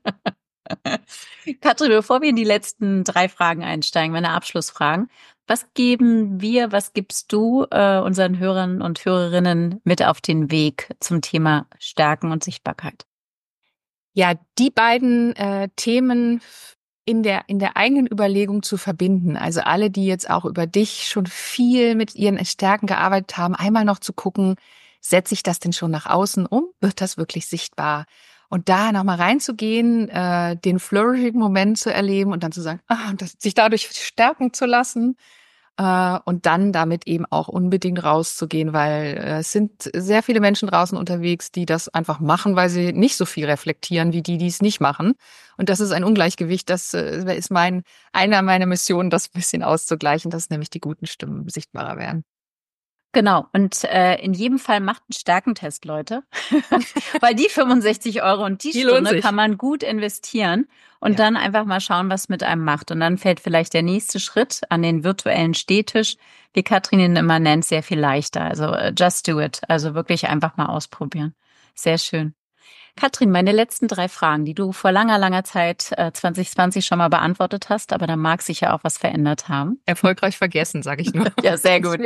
S1: Katrin, bevor wir in die letzten drei Fragen einsteigen, meine Abschlussfragen, was geben wir, was gibst du äh, unseren Hörern und Hörerinnen mit auf den Weg zum Thema Stärken und Sichtbarkeit?
S2: Ja, die beiden äh, Themen in der in der eigenen Überlegung zu verbinden. Also alle, die jetzt auch über dich schon viel mit ihren Stärken gearbeitet haben, einmal noch zu gucken, setze ich das denn schon nach außen um? Wird das wirklich sichtbar? Und da nochmal reinzugehen, äh, den Flourishing-Moment zu erleben und dann zu sagen, ah, und das, sich dadurch stärken zu lassen äh, und dann damit eben auch unbedingt rauszugehen, weil äh, es sind sehr viele Menschen draußen unterwegs, die das einfach machen, weil sie nicht so viel reflektieren, wie die, die es nicht machen. Und das ist ein Ungleichgewicht, das äh, ist mein einer meiner Missionen, das ein bisschen auszugleichen, dass nämlich die guten Stimmen sichtbarer werden.
S1: Genau. Und äh, in jedem Fall macht einen Stärkentest, Leute. Weil die fünfundsechzig Euro und die,
S2: Die lohnt
S1: Stunde
S2: sich.
S1: kann man gut investieren und
S2: Ja.
S1: dann einfach mal schauen, was mit einem macht. Und dann fällt vielleicht der nächste Schritt an den virtuellen Stehtisch, wie Katrin ihn immer nennt, sehr viel leichter. Also äh, just do it. Also wirklich einfach mal ausprobieren. Sehr schön. Katrin, meine letzten drei Fragen, die du vor langer, langer Zeit äh, zwanzig zwanzig schon mal beantwortet hast, aber da mag sich ja auch was verändert haben.
S2: Erfolgreich vergessen, sage ich nur.
S1: Ja, sehr gut.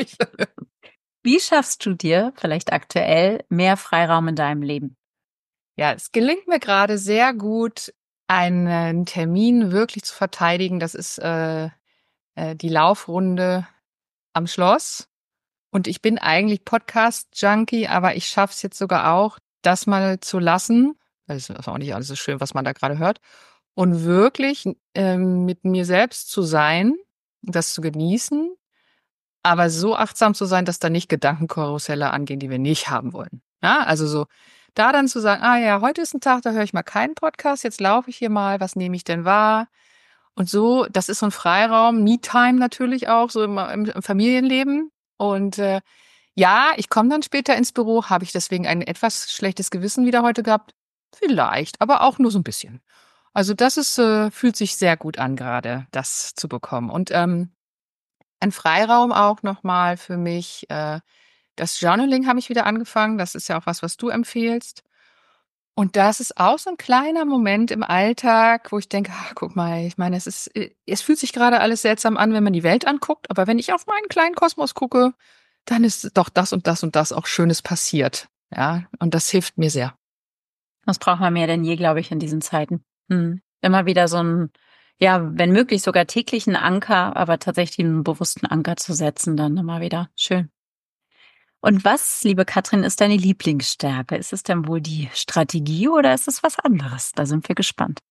S1: Wie schaffst du dir vielleicht aktuell mehr Freiraum in deinem Leben?
S2: Ja, es gelingt mir gerade sehr gut, einen Termin wirklich zu verteidigen. Das ist äh, äh, die Laufrunde am Schloss. Und ich bin eigentlich Podcast-Junkie, aber ich schaffe es jetzt sogar auch, das mal zu lassen. Das ist auch nicht alles so schön, was man da gerade hört. Und wirklich ähm, mit mir selbst zu sein, das zu genießen, aber so achtsam zu sein, dass da nicht Gedankenkarusselle angehen, die wir nicht haben wollen. Ja, also so da dann zu sagen, ah ja, heute ist ein Tag, da höre ich mal keinen Podcast, jetzt laufe ich hier mal, was nehme ich denn wahr? Und so, das ist so ein Freiraum, Me-Time natürlich auch, so im, im Familienleben. Und äh, ja, ich komme dann später ins Büro. Habe ich deswegen ein etwas schlechtes Gewissen wieder heute gehabt? Vielleicht, aber auch nur so ein bisschen. Also das ist, äh, fühlt sich sehr gut an gerade, das zu bekommen. Und ähm, ein Freiraum auch nochmal für mich. Äh, das Journaling habe ich wieder angefangen. Das ist ja auch was, was du empfehlst. Und das ist auch so ein kleiner Moment im Alltag, wo ich denke: „Ach, guck mal, ich meine, es ist äh, es fühlt sich gerade alles seltsam an, wenn man die Welt anguckt, aber wenn ich auf meinen kleinen Kosmos gucke, dann ist doch das und das und das auch Schönes passiert." Ja, und das hilft mir sehr.
S1: Das braucht man mehr denn je, glaube ich, in diesen Zeiten. Mhm. Immer wieder so ein, ja, wenn möglich sogar täglichen Anker, aber tatsächlich einen bewussten Anker zu setzen, dann immer wieder. Schön. Und was, liebe Katrin, ist deine Lieblingsstärke? Ist es denn wohl die Strategie oder ist es was anderes? Da sind wir gespannt.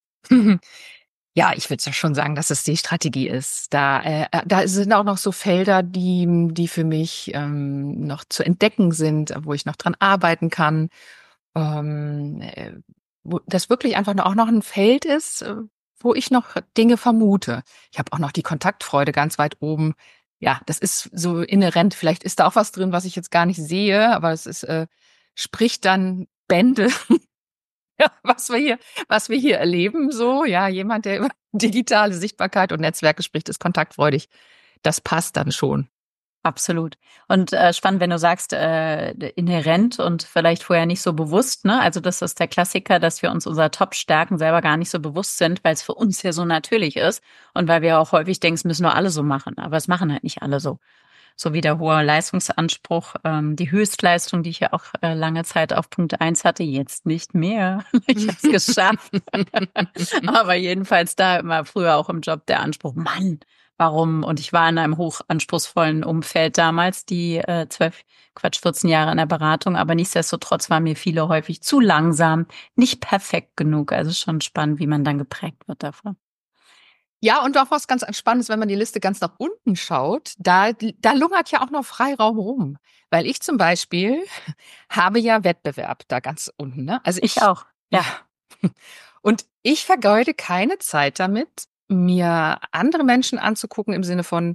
S2: Ja, ich würde ja schon sagen, dass es die Strategie ist. Da, äh, äh, da sind auch noch so Felder, die, die für mich ähm, noch zu entdecken sind, wo ich noch dran arbeiten kann. Ähm, äh, wo das wirklich einfach noch, auch noch ein Feld ist, äh, wo ich noch Dinge vermute. Ich habe auch noch die Kontaktfreude ganz weit oben. Ja, das ist so inhärent. Vielleicht ist da auch was drin, was ich jetzt gar nicht sehe, aber es ist, äh, spricht dann Bände. Ja, was wir hier, was wir hier erleben, so, ja, jemand, der über digitale Sichtbarkeit und Netzwerke spricht, ist kontaktfreudig. Das passt dann schon.
S1: Absolut. Und äh, spannend, wenn du sagst, äh, inhärent und vielleicht vorher nicht so bewusst, ne? Also das ist der Klassiker, dass wir uns unserer Top-Stärken selber gar nicht so bewusst sind, weil es für uns ja so natürlich ist und weil wir auch häufig denken, es müssen nur alle so machen. Aber es machen halt nicht alle so. So wie der hohe Leistungsanspruch, ähm, die Höchstleistung, die ich ja auch äh, lange Zeit auf Punkt eins hatte, jetzt nicht mehr. Ich habe es geschafft. Aber jedenfalls da immer früher auch im Job der Anspruch, Mann, warum? Und ich war in einem hochanspruchsvollen Umfeld damals, die äh, zwölf, Quatsch, vierzehn Jahre in der Beratung, aber nichtsdestotrotz waren mir viele häufig zu langsam, nicht perfekt genug. Also schon spannend, wie man dann geprägt wird davon.
S2: Ja, und auch was ganz Spannendes, wenn man die Liste ganz nach unten schaut, da, da lungert ja auch noch Freiraum rum. Weil ich zum Beispiel habe ja Wettbewerb da ganz unten, ne? Also
S1: Ich
S2: ich,
S1: auch,
S2: ja.
S1: ja.
S2: Und ich vergeude keine Zeit damit, mir andere Menschen anzugucken im Sinne von,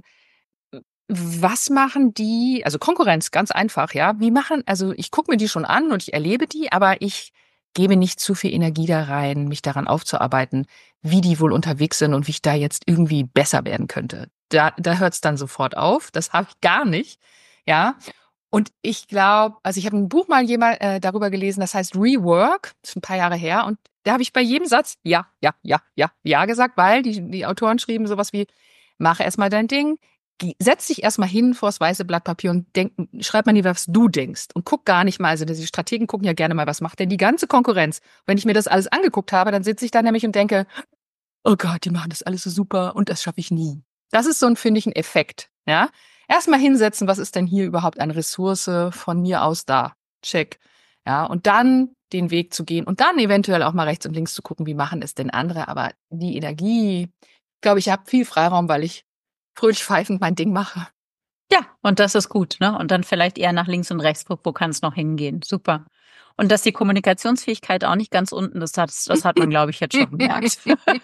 S2: was machen die, also Konkurrenz, ganz einfach, ja. Wie machen, also ich gucke mir die schon an und ich erlebe die, aber ich gebe nicht zu viel Energie da rein, mich daran aufzuarbeiten, wie die wohl unterwegs sind und wie ich da jetzt irgendwie besser werden könnte. Da, da hört es dann sofort auf. Das habe ich gar nicht, ja. Und ich glaube, also ich habe ein Buch mal jemand äh, darüber gelesen, das heißt Rework, das ist ein paar Jahre her, und da habe ich bei jedem Satz ja, ja, ja, ja, ja gesagt, weil die, die Autoren schrieben sowas wie, mach erst mal dein Ding, geh- setz dich erst mal hin vors weiße Blatt Papier und denk, schreib mal nie, was du denkst. Und guck gar nicht mal, also die Strategen gucken ja gerne mal, was macht denn die ganze Konkurrenz. Wenn ich mir das alles angeguckt habe, dann sitze ich da nämlich und denke, oh Gott, die machen das alles so super und das schaffe ich nie. Das ist so ein, finde ich, ein Effekt, ja. Erstmal hinsetzen, was ist denn hier überhaupt eine Ressource von mir aus da? Check. Ja, und dann den Weg zu gehen und dann eventuell auch mal rechts und links zu gucken, wie machen es denn andere. Aber die Energie, glaube ich, habe viel Freiraum, weil ich fröhlich pfeifend mein Ding mache.
S1: Ja, und das ist gut, ne? Und dann vielleicht eher nach links und rechts, wo, wo kann es noch hingehen? Super. Und dass die Kommunikationsfähigkeit auch nicht ganz unten ist, das, das hat man, glaube ich, jetzt schon gemerkt.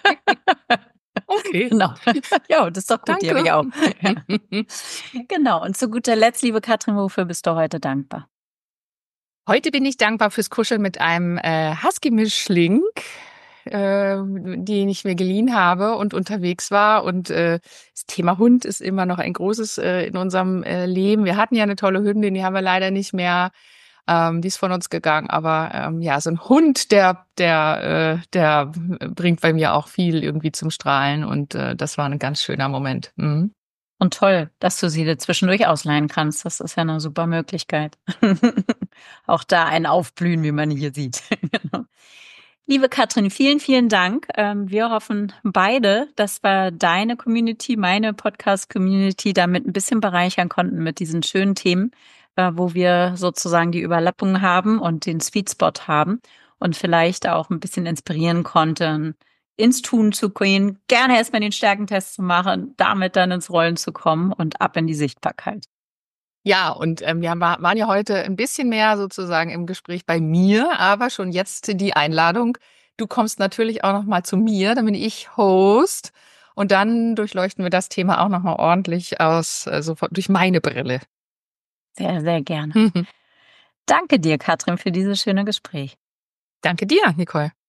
S2: Okay.
S1: Genau. Ja, das ist doch gut, die habe ich auch.
S2: Danke.
S1: Genau. Und zu guter Letzt, liebe Katrin, wofür bist du heute dankbar?
S2: Heute bin ich dankbar fürs Kuscheln mit einem äh, Husky-Mischling, äh, den ich mir geliehen habe und unterwegs war. Und äh, das Thema Hund ist immer noch ein großes äh, in unserem äh, Leben. Wir hatten ja eine tolle Hündin, die haben wir leider nicht mehr. Ähm, die ist von uns gegangen. Aber ähm, ja, so ein Hund, der, der, äh, der bringt bei mir auch viel irgendwie zum Strahlen. Und äh, das war ein ganz schöner Moment. Mhm.
S1: Und toll, dass du sie dir zwischendurch ausleihen kannst. Das ist ja eine super Möglichkeit. Auch da ein Aufblühen, wie man hier sieht. Genau. Liebe Katrin, vielen, vielen Dank. Ähm, Wir hoffen beide, dass wir deine Community, meine Podcast-Community damit ein bisschen bereichern konnten mit diesen schönen Themen, äh, wo wir sozusagen die Überlappung haben und den Sweet Spot haben und vielleicht auch ein bisschen inspirieren konnten, ins Tun zu gehen, gerne erstmal den Stärkentest zu machen, damit dann ins Rollen zu kommen und ab in die Sichtbarkeit.
S2: Ja, und ähm, wir haben, waren ja heute ein bisschen mehr sozusagen im Gespräch bei mir, aber schon jetzt die Einladung. Du kommst natürlich auch noch mal zu mir, dann bin ich Host und dann durchleuchten wir das Thema auch noch mal ordentlich aus, also durch meine Brille.
S1: Sehr, sehr gerne. Danke dir, Katrin, für dieses schöne Gespräch.
S2: Danke dir, Nicole.